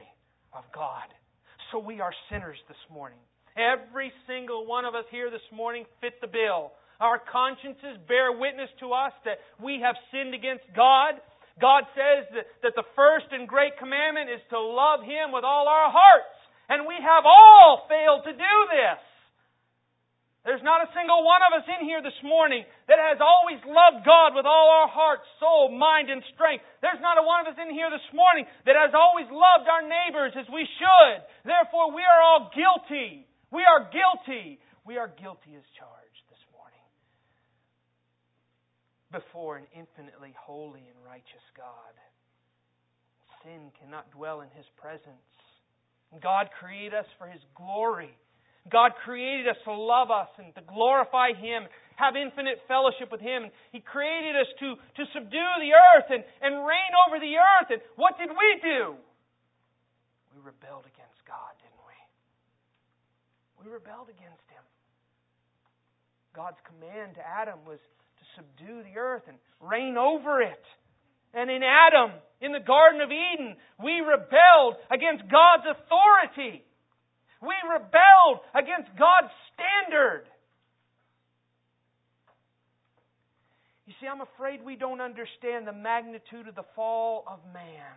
of God. So we are sinners this morning. Every single one of us here this morning fit the bill. Our consciences bear witness to us that we have sinned against God. God says that, that the first and great commandment is to love Him with all our hearts. And we have all failed to do this. There's not a single one of us in here this morning that has always loved God with all our heart, soul, mind, and strength. There's not a one of us in here this morning that has always loved our neighbors as we should. Therefore, we are all guilty. We are guilty. We are guilty as charged this morning before an infinitely holy and righteous God. Sin cannot dwell in His presence. God created us for His glory. God created us to love us and to glorify Him, have infinite fellowship with Him. He created us to, to subdue the earth and, and reign over the earth. And what did we do? We rebelled against God, didn't we? We rebelled against Him. God's command to Adam was to subdue the earth and reign over it. And in Adam, in the Garden of Eden, we rebelled against God's authority. We rebelled against God's standard. You see, I'm afraid we don't understand the magnitude of the fall of man.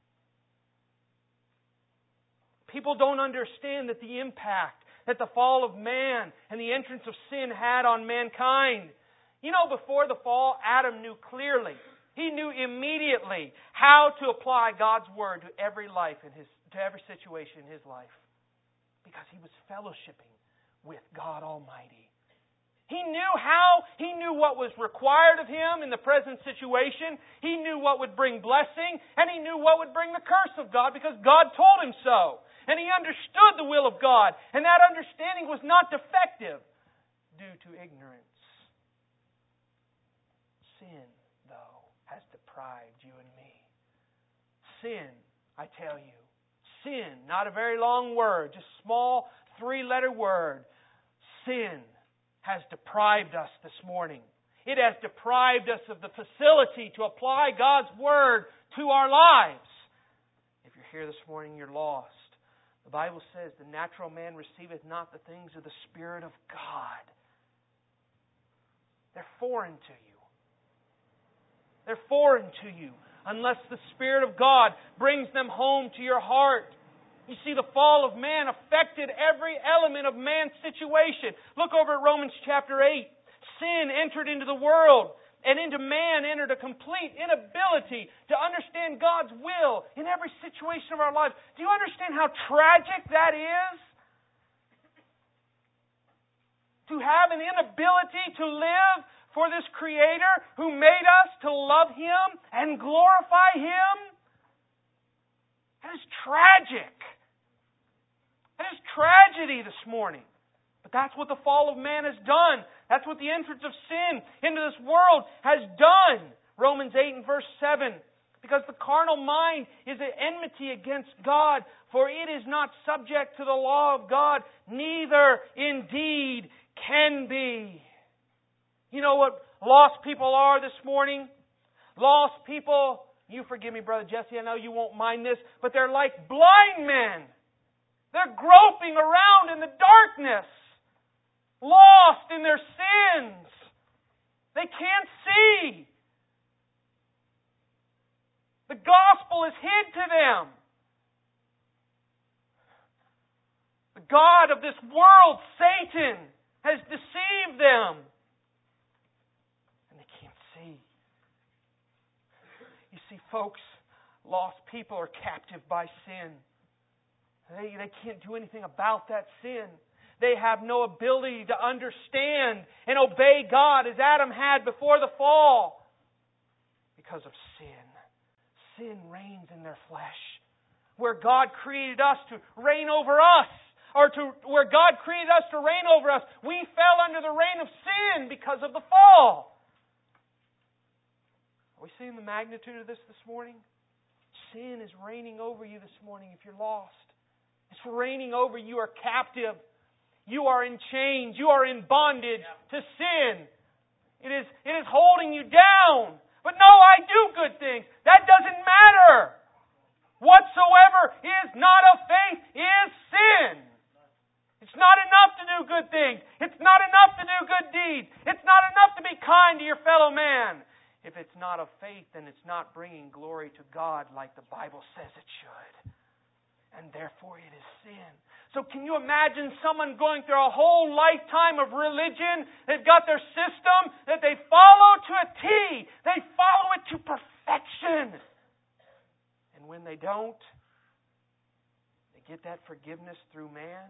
People don't understand that the impact that the fall of man and the entrance of sin had on mankind. You know, before the fall, Adam knew clearly. He knew immediately how to apply God's Word to every life in his, to every situation in his life. Because he was fellowshipping with God Almighty. He knew how, he knew what was required of him in the present situation. He knew what would bring blessing, and he knew what would bring the curse of God because God told him so. And he understood the will of God, and that understanding was not defective due to ignorance. Sin, though, has deprived you and me. Sin, I tell you, sin, not a very long word, just small three-letter word. Sin has deprived us this morning. It has deprived us of the facility to apply God's Word to our lives. If you're here this morning, you're lost. The Bible says, the natural man receiveth not the things of the Spirit of God. They're foreign to you. They're foreign to you unless the Spirit of God brings them home to your heart. You see, the fall of man affected every element of man's situation. Look over at Romans chapter eight. Sin entered into the world, and into man entered a complete inability to understand God's will in every situation of our lives. Do you understand how tragic that is? To have an inability to live for this Creator who made us to love Him and glorify Him. That is tragic. That is tragedy this morning. But that's what the fall of man has done. That's what the entrance of sin into this world has done. Romans eight and verse seven. Because the carnal mind is an enmity against God, for it is not subject to the law of God, neither indeed can be. You know what lost people are this morning? Lost people, you forgive me, Brother Jesse, I know you won't mind this, but they're like blind men. They're groping around in the darkness, lost in their sins. They can't see. The gospel is hid to them. The god of this world, Satan, has deceived them. And they can't see. You see, folks, lost people are captive by sin. They, they can't do anything about that sin. They have no ability to understand and obey God as Adam had before the fall because of sin. Sin reigns in their flesh. Where God created us to reign over us, or to where God created us to reign over us, we fell under the reign of sin because of the fall. Are we seeing the magnitude of this this morning? Sin is reigning over you this morning if you're lost. It's reigning over you. You are captive. You are in chains. You are in bondage to sin. It is, it is holding you down. But no, I do good things. That doesn't matter. whatsoever is not of faith is sin. It's not enough to do good things. It's not enough to do good deeds. It's not enough to be kind to your fellow man. If it's not of faith, then it's not bringing glory to God like the Bible says it should. And therefore it is sin. So can you imagine someone going through a whole lifetime of religion? They've got their system that they follow to a T. They follow it to perfection. And when they don't, they get that forgiveness through man.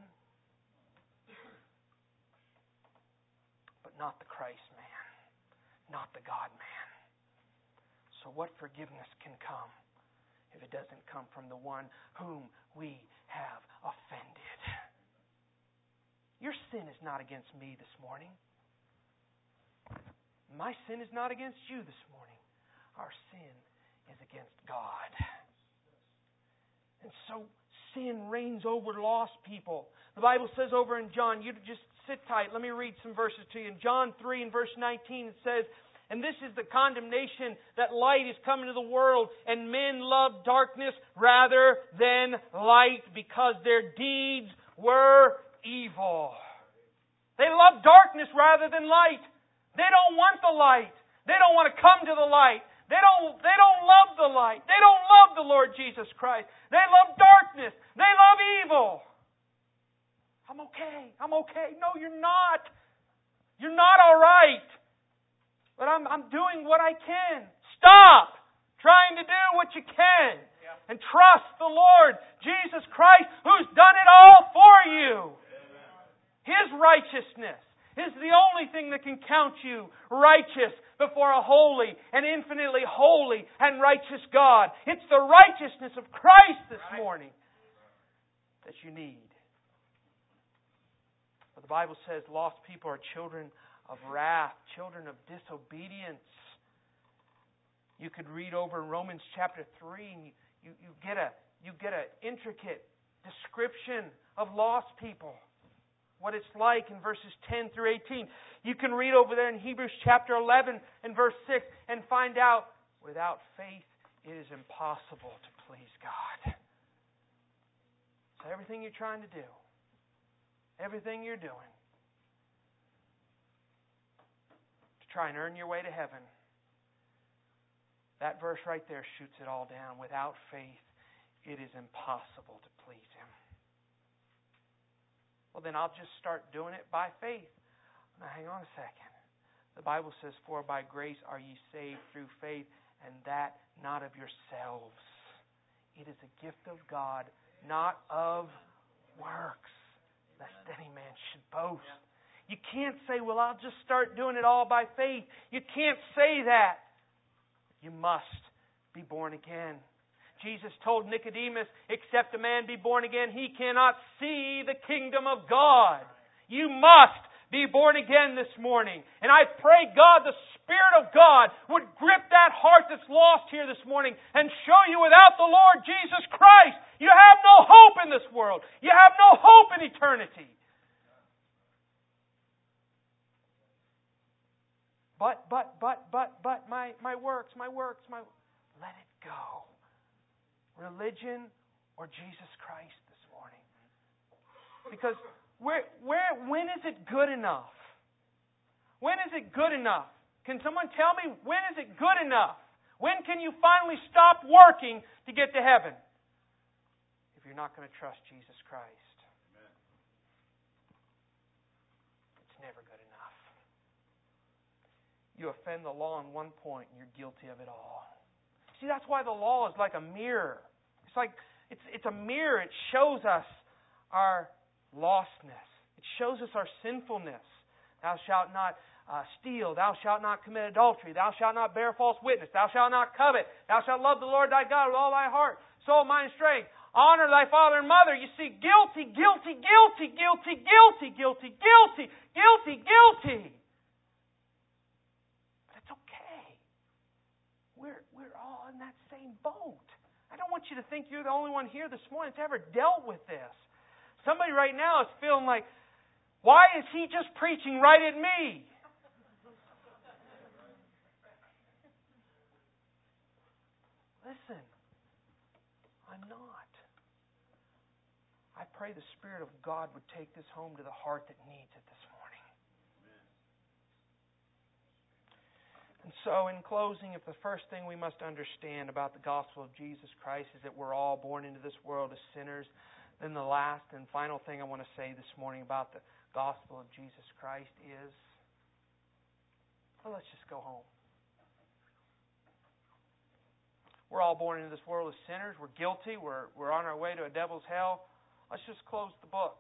But not the Christ man. Not the God man. So what forgiveness can come if it doesn't come from the one whom we have offended? Your sin is not against me this morning. My sin is not against you this morning. Our sin is against God. And so sin reigns over lost people. The Bible says over in John, you just sit tight. Let me read some verses to you. In John three and verse nineteen it says, "And this is the condemnation, that light is come into the world, and men love darkness rather than light, because their deeds were evil." They love darkness rather than light. They don't want the light. They don't want to come to the light. They don't, they don't love the light. They don't love the Lord Jesus Christ. They love darkness. They love evil. I'm okay. I'm okay. No, you're not. You're not all right. But I'm, I'm doing what I can. Stop trying to do what you can. And trust the Lord Jesus Christ, who's done it all for you. His righteousness is the only thing that can count you righteous before a holy and infinitely holy and righteous God. It's the righteousness of Christ this morning that you need. But the Bible says lost people are children of wrath, children of disobedience. You could read over in Romans chapter three, and you, you, you get a you get an intricate description of lost people. What it's like in verses ten through eighteen. You can read over there in Hebrews chapter eleven and verse six and find out, without faith it is impossible to please God. So everything you're trying to do, everything you're doing to try and earn your way to heaven, that verse right there shoots it all down. Without faith it is impossible to please Him. Well, then I'll just start doing it by faith. Now, hang on a second. The Bible says, "For by grace are ye saved through faith, and that not of yourselves. It is a gift of God, not of works, lest any man should boast." You can't say, "Well, I'll just start doing it all by faith." You can't say that. You must be born again. Jesus told Nicodemus, "Except a man be born again, he cannot see the kingdom of God." You must be born again this morning. And I pray God, the Spirit of God, would grip that heart that's lost here this morning and show you without the Lord Jesus Christ, you have no hope in this world. You have no hope in eternity. But, but, but, but, but, my, my works, my works, my... Let it go. Religion or Jesus Christ this morning. Because where, where, when is it good enough? When is it good enough? Can someone tell me, when is it good enough? When can you finally stop working to get to heaven? If you're not going to trust Jesus Christ. Amen. It's never good enough. You offend the law on one point and you're guilty of it all. See, that's why the law is like a mirror. It's like it's it's a mirror. It shows us our lostness. It shows us our sinfulness. Thou shalt not uh, steal. Thou shalt not commit adultery. Thou shalt not bear false witness. Thou shalt not covet. Thou shalt love the Lord thy God with all thy heart, soul, mind, and strength. Honor thy father and mother. You see, guilty, guilty, guilty, guilty, guilty, guilty, guilty, guilty, guilty. We're, we're all in that same boat. I don't want you to think you're the only one here this morning that's ever dealt with this. Somebody right now is feeling like, why is he just preaching right at me? Listen, I'm I pray the Spirit of God would take this home to the heart that needs it this morning. And so, in closing, if the first thing we must understand about the gospel of Jesus Christ is that we're all born into this world as sinners, then the last and final thing I want to say this morning about the gospel of Jesus Christ is, well, let's just go home. We're all born into this world as sinners. We're guilty. We're, we're on our way to a devil's hell. Let's just close the book.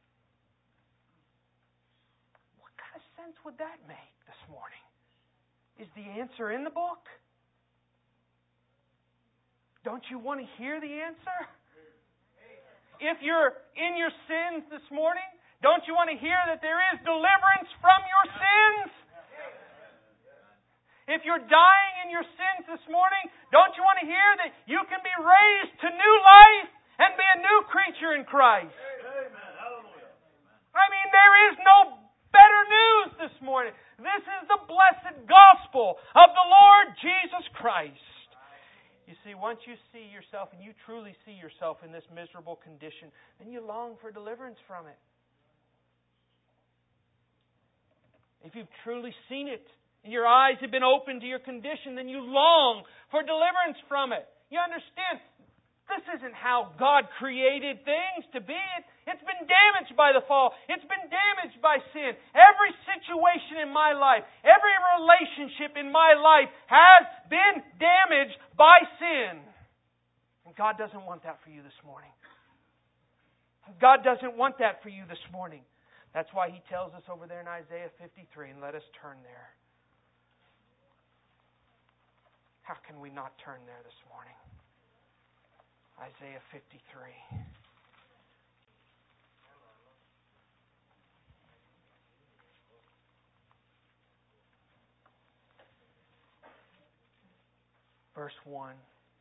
What kind of sense would that make this morning? Is the answer in the book? Don't you want to hear the answer? If you're in your sins this morning, don't you want to hear that there is deliverance from your sins? If you're dying in your sins this morning, don't you want to hear that you can be raised to new life and be a new creature in Christ? I mean, there is no better news this morning. This is the blessed gospel of the Lord Jesus Christ. You see, once you see yourself, and you truly see yourself in this miserable condition, then you long for deliverance from it. If you've truly seen it, and your eyes have been opened to your condition, then you long for deliverance from it. You understand, this isn't how God created things to be. It, it's been damaged by the fall. It's been damaged by sin. Every situation in my life, every relationship in my life has been damaged by sin. And God doesn't want that for you this morning. God doesn't want that for you this morning. That's why He tells us over there in Isaiah fifty-three, and let us turn there. How can we not turn there this morning? Isaiah fifty-three. Verse one.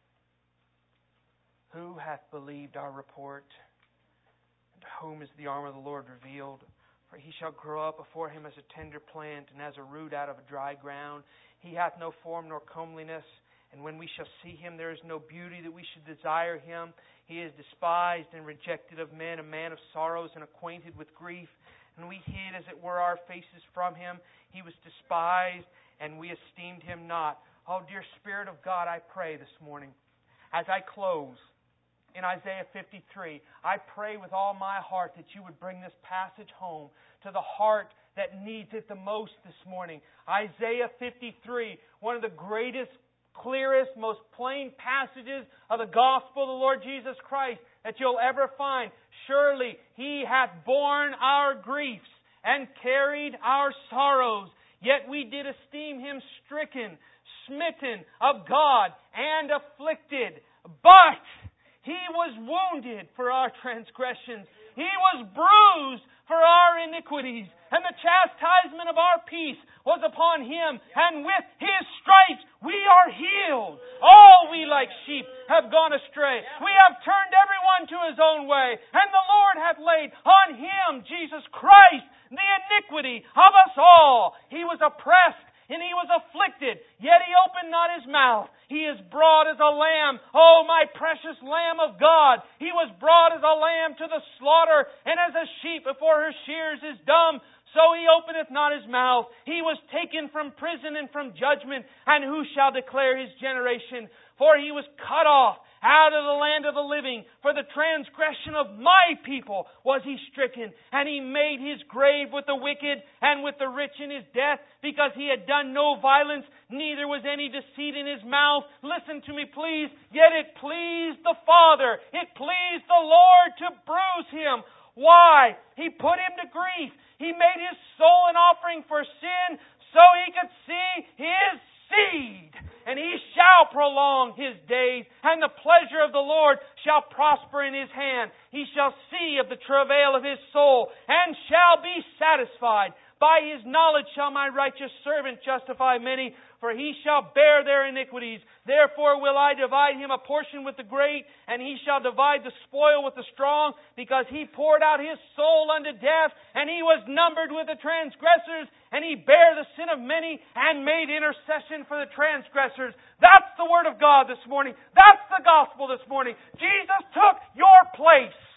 Who hath believed our report? And to whom is the arm of the Lord revealed? For he shall grow up before him as a tender plant, and as a root out of a dry ground. He hath no form nor comeliness, and when we shall see Him, there is no beauty that we should desire Him. He is despised and rejected of men, a man of sorrows and acquainted with grief. And we hid, as it were, our faces from Him. He was despised, and we esteemed Him not. Oh, dear Spirit of God, I pray this morning, as I close in Isaiah fifty-three, I pray with all my heart that You would bring this passage home to the heart that needs it the most this morning. Isaiah fifty-three, one of the greatest, clearest, most plain passages of the gospel of the Lord Jesus Christ that you'll ever find. Surely He hath borne our griefs and carried our sorrows, yet we did esteem Him stricken, smitten of God, and afflicted. But He was wounded for our transgressions. He was bruised for our iniquities. And the chastisement of our peace was upon Him. And with His stripes we are healed. All we like sheep have gone astray. We have turned everyone to his own way. And the Lord hath laid on Him, Jesus Christ, the iniquity of us all. He was oppressed and He was afflicted, yet He opened not His mouth. He is brought as a lamb. Oh, my precious Lamb of God. He was brought as a lamb to the slaughter, and as a sheep before her shears is dumb, so He openeth not His mouth. He was taken from prison and from judgment, and who shall declare His generation? For He was cut off out of the land of the living. For the transgression of my people was He stricken. And He made His grave with the wicked and with the rich in His death, because He had done no violence, neither was any deceit in His mouth. Listen to me, please. Yet it pleased the Father, it pleased the Lord to bruise Him. Why? He put Him to grief. He made His soul an offering for sin, so He could see His seed. And He shall prolong His days, and the pleasure of the Lord shall prosper in His hand. He shall see of the travail of His soul, and shall be satisfied. By His knowledge shall my righteous servant justify many, for he shall bear their iniquities. Therefore will I divide him a portion with the great, and he shall divide the spoil with the strong, because he poured out his soul unto death, and he was numbered with the transgressors, and he bare the sin of many, and made intercession for the transgressors. That's the Word of God this morning. That's the gospel this morning. Jesus took your place.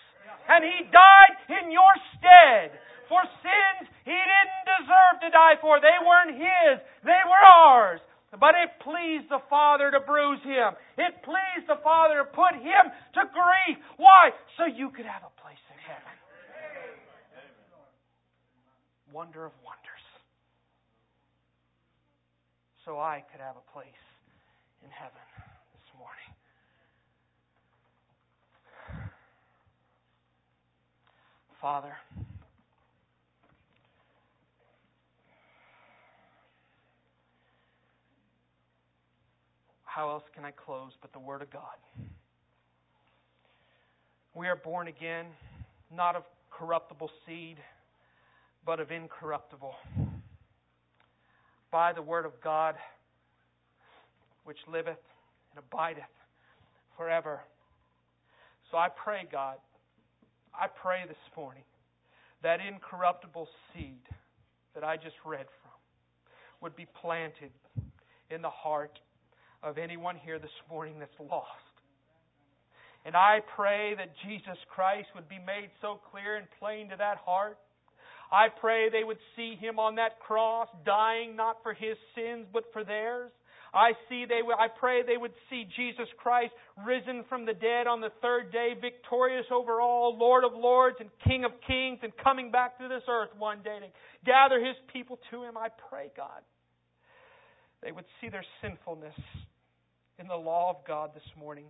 And He died in your stead for sins He didn't deserve to die for. They weren't His. They were ours. But it pleased the Father to bruise Him. It pleased the Father to put Him to grief. Why? So you could have a place in heaven. Wonder of wonders. So I could have a place in heaven this morning. Father, how else can I close but the Word of God? We are born again, not of corruptible seed, but of incorruptible, by the Word of God, which liveth and abideth forever. So I pray, God, I pray this morning that incorruptible seed that I just read from would be planted in the heart of anyone here this morning that's lost. And I pray that Jesus Christ would be made so clear and plain to that heart. I pray they would see Him on that cross, dying not for His sins, but for theirs. I see they. I pray they would see Jesus Christ risen from the dead on the third day, victorious over all, Lord of lords and King of kings, and coming back to this earth one day to gather His people to Him. I pray, God, they would see their sinfulness in the law of God this morning.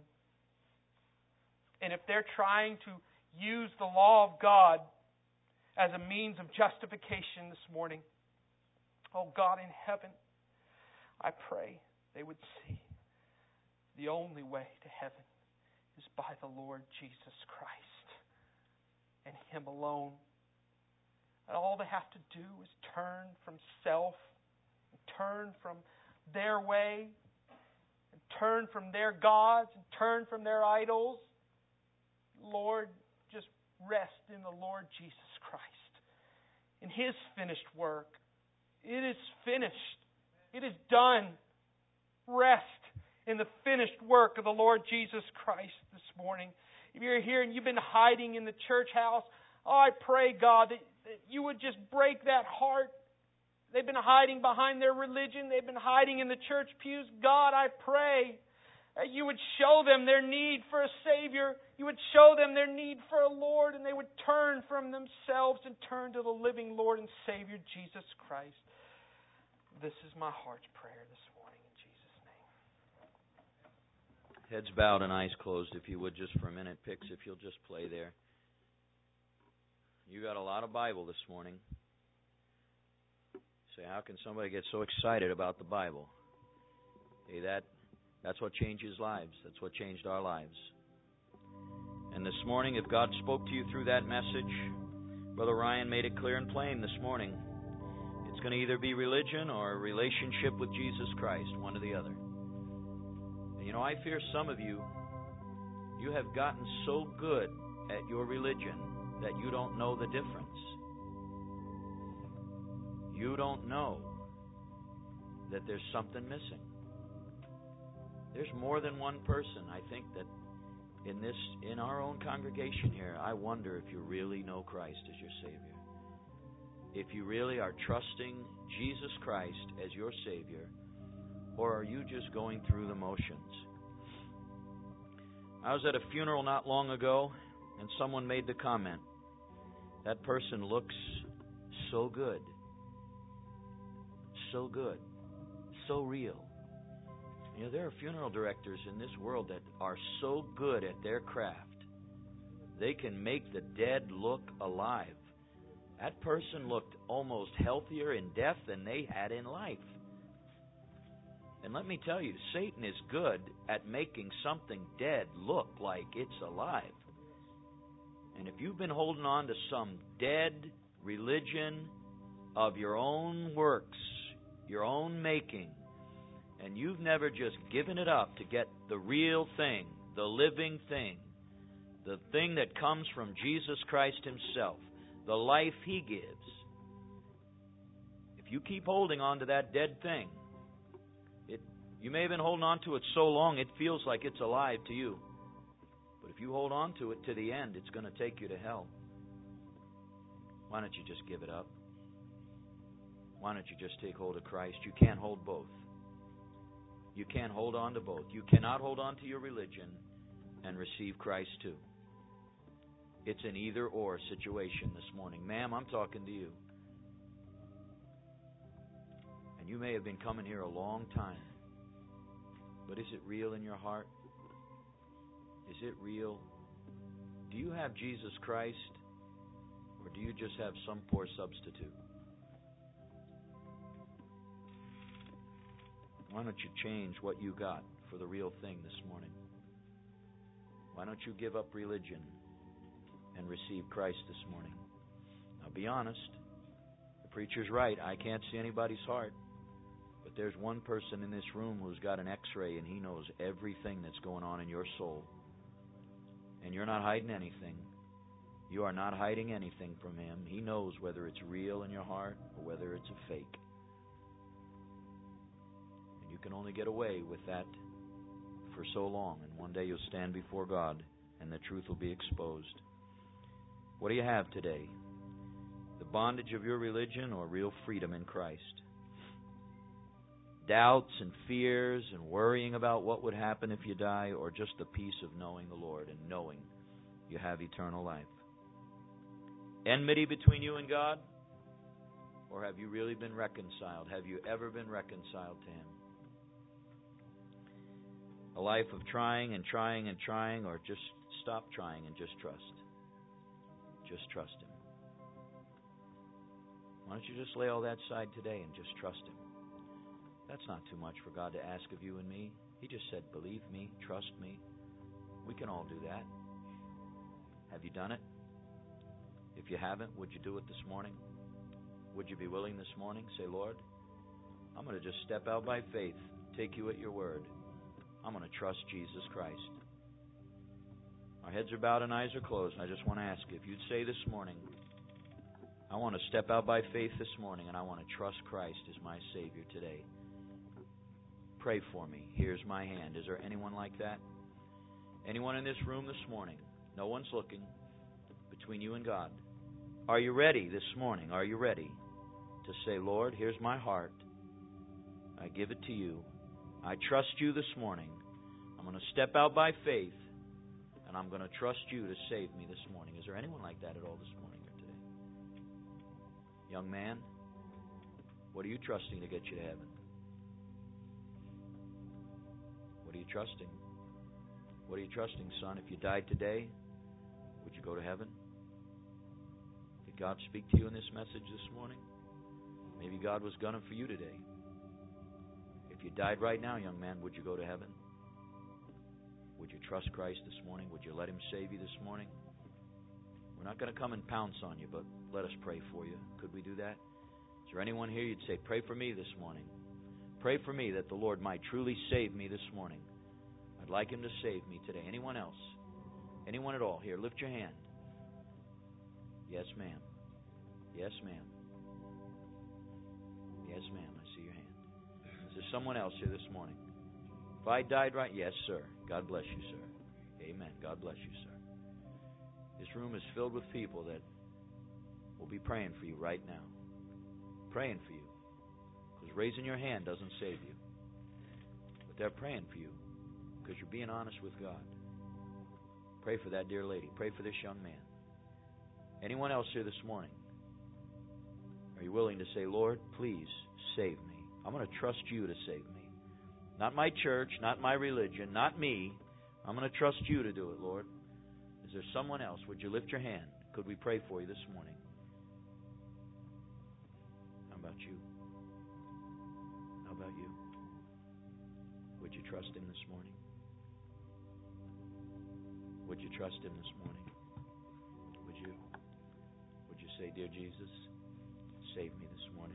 And if they're trying to use the law of God as a means of justification this morning, oh God in heaven, I pray they would see the only way to heaven is by the Lord Jesus Christ and Him alone. And all they have to do is turn from self, and turn from their way, and turn from their gods, and turn from their idols. Lord, just rest in the Lord Jesus Christ, in His finished work. It is finished. It is done. Rest in the finished work of the Lord Jesus Christ this morning. If you're here and you've been hiding in the church house, oh, I pray, God, that, that you would just break that heart. They've been hiding behind their religion. They've been hiding in the church pews. God, I pray that you would show them their need for a Savior. You would show them their need for a Lord, and they would turn from themselves and turn to the living Lord and Savior, Jesus Christ. This is my heart's prayer this morning in Jesus' name. Heads bowed and eyes closed, if you would, just for a minute. Pix, if you'll just play there. You got a lot of Bible this morning. Say, how can somebody get so excited about the Bible? Hey, that that's what changes lives. That's what changed our lives. And this morning, if God spoke to you through that message, Brother Ryan made it clear and plain this morning. It's going to either be religion or a relationship with Jesus Christ, one or the other. And you know, I fear some of you, you have gotten so good at your religion that you don't know the difference. You don't know that there's something missing. There's more than one person, I think, that in this, in our own congregation here, I wonder if you really know Christ as your Savior. If you really are trusting Jesus Christ as your Savior, or are you just going through the motions? I was at a funeral not long ago, and someone made the comment, that person looks so good, so good, so real. You know, there are funeral directors in this world that are so good at their craft, they can make the dead look alive. That person looked almost healthier in death than they had in life. And let me tell you, Satan is good at making something dead look like it's alive. And if you've been holding on to some dead religion of your own works, your own making, and you've never just given it up to get the real thing, the living thing, the thing that comes from Jesus Christ Himself, the life He gives. If you keep holding on to that dead thing, it, you may have been holding on to it so long it feels like it's alive to you. But But if you hold on to it to the end, it's going to take you to hell. Why don't you just give it up? Why don't you just take hold of Christ? You can't hold both. You can't hold on to both. You cannot hold on to your religion and receive Christ too. It's an either-or situation this morning. Ma'am, I'm talking to you. And you may have been coming here a long time. But is it real in your heart? Is it real? Do you have Jesus Christ? Or do you just have some poor substitute? Why don't you change what you got for the real thing this morning? Why don't you give up religion and receive Christ this morning? Now be honest. The preacher's right. I can't see anybody's heart. But there's one person in this room who's got an x-ray and he knows everything that's going on in your soul. And you're not hiding anything. You are not hiding anything from Him. He knows whether it's real in your heart or whether it's a fake. And you can only get away with that for so long. And one day you'll stand before God and the truth will be exposed. What do you have today? The bondage of your religion or real freedom in Christ? Doubts and fears and worrying about what would happen if you die, or just the peace of knowing the Lord and knowing you have eternal life? Enmity between you and God? Or have you really been reconciled? Have you ever been reconciled to Him? A life of trying and trying and trying, or just stop trying and just trust? Just trust Him. Why don't you just lay all that aside today and just trust Him? That's not too much for God to ask of you and me. He just said, believe me, trust me. We can all do that. Have you done it? If you haven't, would you do it this morning? Would you be willing this morning? Say, Lord, I'm going to just step out by faith, take you at your word. I'm going to trust Jesus Christ. Our heads are bowed and eyes are closed. And I just want to ask you, if you'd say this morning, I want to step out by faith this morning and I want to trust Christ as my Savior today. Pray for me. Here's my hand. Is there anyone like that? Anyone in this room this morning? No one's looking. Between you and God. Are you ready this morning? Are you ready to say, Lord, here's my heart. I give it to you. I trust you this morning. I'm going to step out by faith, and I'm going to trust you to save me this morning. Is there anyone like that at all this morning or today? Young man, what are you trusting to get you to heaven? What are you trusting? What are you trusting, son? If you died today, would you go to heaven? Did God speak to you in this message this morning? Maybe God was gunning for you today. If you died right now, young man, would you go to heaven? Would you trust Christ this morning? Would you let Him save you this morning? We're not going to come and pounce on you, but let us pray for you. Could we do that? Is there anyone here you'd say, pray for me this morning? Pray for me that the Lord might truly save me this morning. I'd like Him to save me today. Anyone else? Anyone at all? Here, lift your hand. Yes, ma'am. Yes, ma'am. Yes, ma'am. I see your hand. Is there someone else here this morning? If I died right... Yes, sir. God bless you, sir. Amen. God bless you, sir. This room is filled with people that will be praying for you right now. Praying for you. Because raising your hand doesn't save you. But they're praying for you because you're being honest with God. Pray for that dear lady. Pray for this young man. Anyone else here this morning? Are you willing to say, Lord, please save me? I'm going to trust you to save me. Not my church, not my religion, not me. I'm going to trust you to do it, Lord. Is there someone else? Would you lift your hand? Could we pray for you this morning? How about you? How about you? Would you trust Him this morning? Would you trust Him this morning? Would you? Would you say, dear Jesus, save me this morning?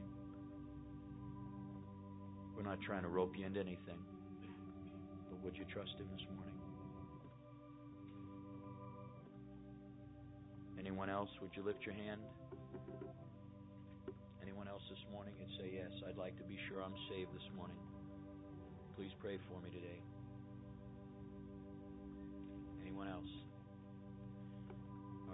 We're not trying to rope you into anything, but would you trust Him this morning? Anyone else? Would you lift your hand? Anyone else this morning? And say, yes, I'd like to be sure I'm saved this morning. Please pray for me today. Anyone else?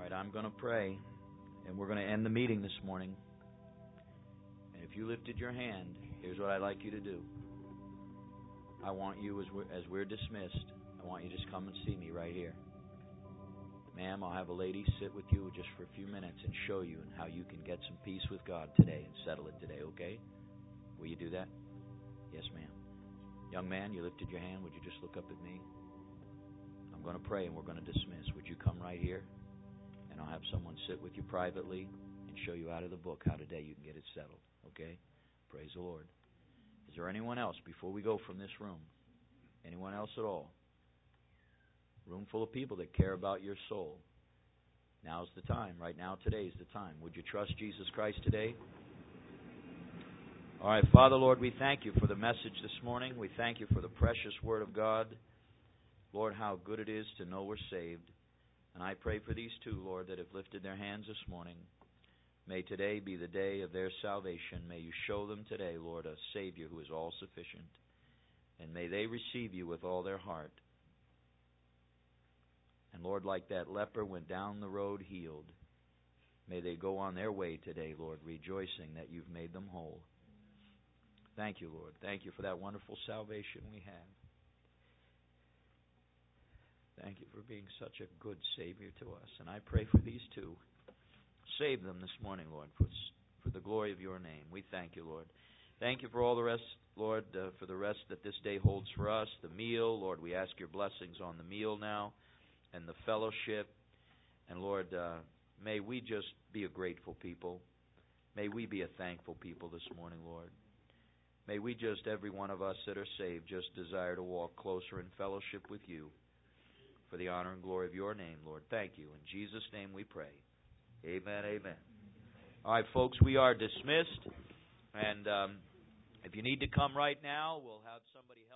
All right, I'm going to pray, and we're going to end the meeting this morning. And if you lifted your hand, here's what I'd like you to do. I want you, as we're, as we're dismissed, I want you to just come and see me right here. Ma'am, I'll have a lady sit with you just for a few minutes and show you how you can get some peace with God today and settle it today, okay? Will you do that? Yes, ma'am. Young man, you lifted your hand. Would you just look up at me? I'm going to pray and we're going to dismiss. Would you come right here? And I'll have someone sit with you privately and show you out of the book how today you can get it settled, okay? Praise the Lord. Is there anyone else before we go from this room? Anyone else at all? Room full of people that care about your soul. Now's the time. Right now, today is the time. Would you trust Jesus Christ today? All right, Father, Lord, we thank you for the message this morning. We thank you for the precious Word of God. Lord, how good it is to know we're saved. And I pray for these two, Lord, that have lifted their hands this morning. May today be the day of their salvation. May you show them today, Lord, a Savior who is all sufficient. And may they receive you with all their heart. And Lord, like that leper went down the road healed, may they go on their way today, Lord, rejoicing that you've made them whole. Thank you, Lord. Thank you for that wonderful salvation we have. Thank you for being such a good Savior to us. And I pray for these two. Save them this morning, Lord, for, for the glory of your name. We thank you, Lord. Thank you for all the rest, Lord, uh, for the rest that this day holds for us. The meal, Lord, we ask your blessings on the meal now and the fellowship. And, Lord, uh, may we just be a grateful people. May we be a thankful people this morning, Lord. May we just, every one of us that are saved, just desire to walk closer in fellowship with you for the honor and glory of your name, Lord. Thank you. In Jesus' name we pray. Amen, amen. All right, folks, we are dismissed. And um, if you need to come right now, we'll have somebody help.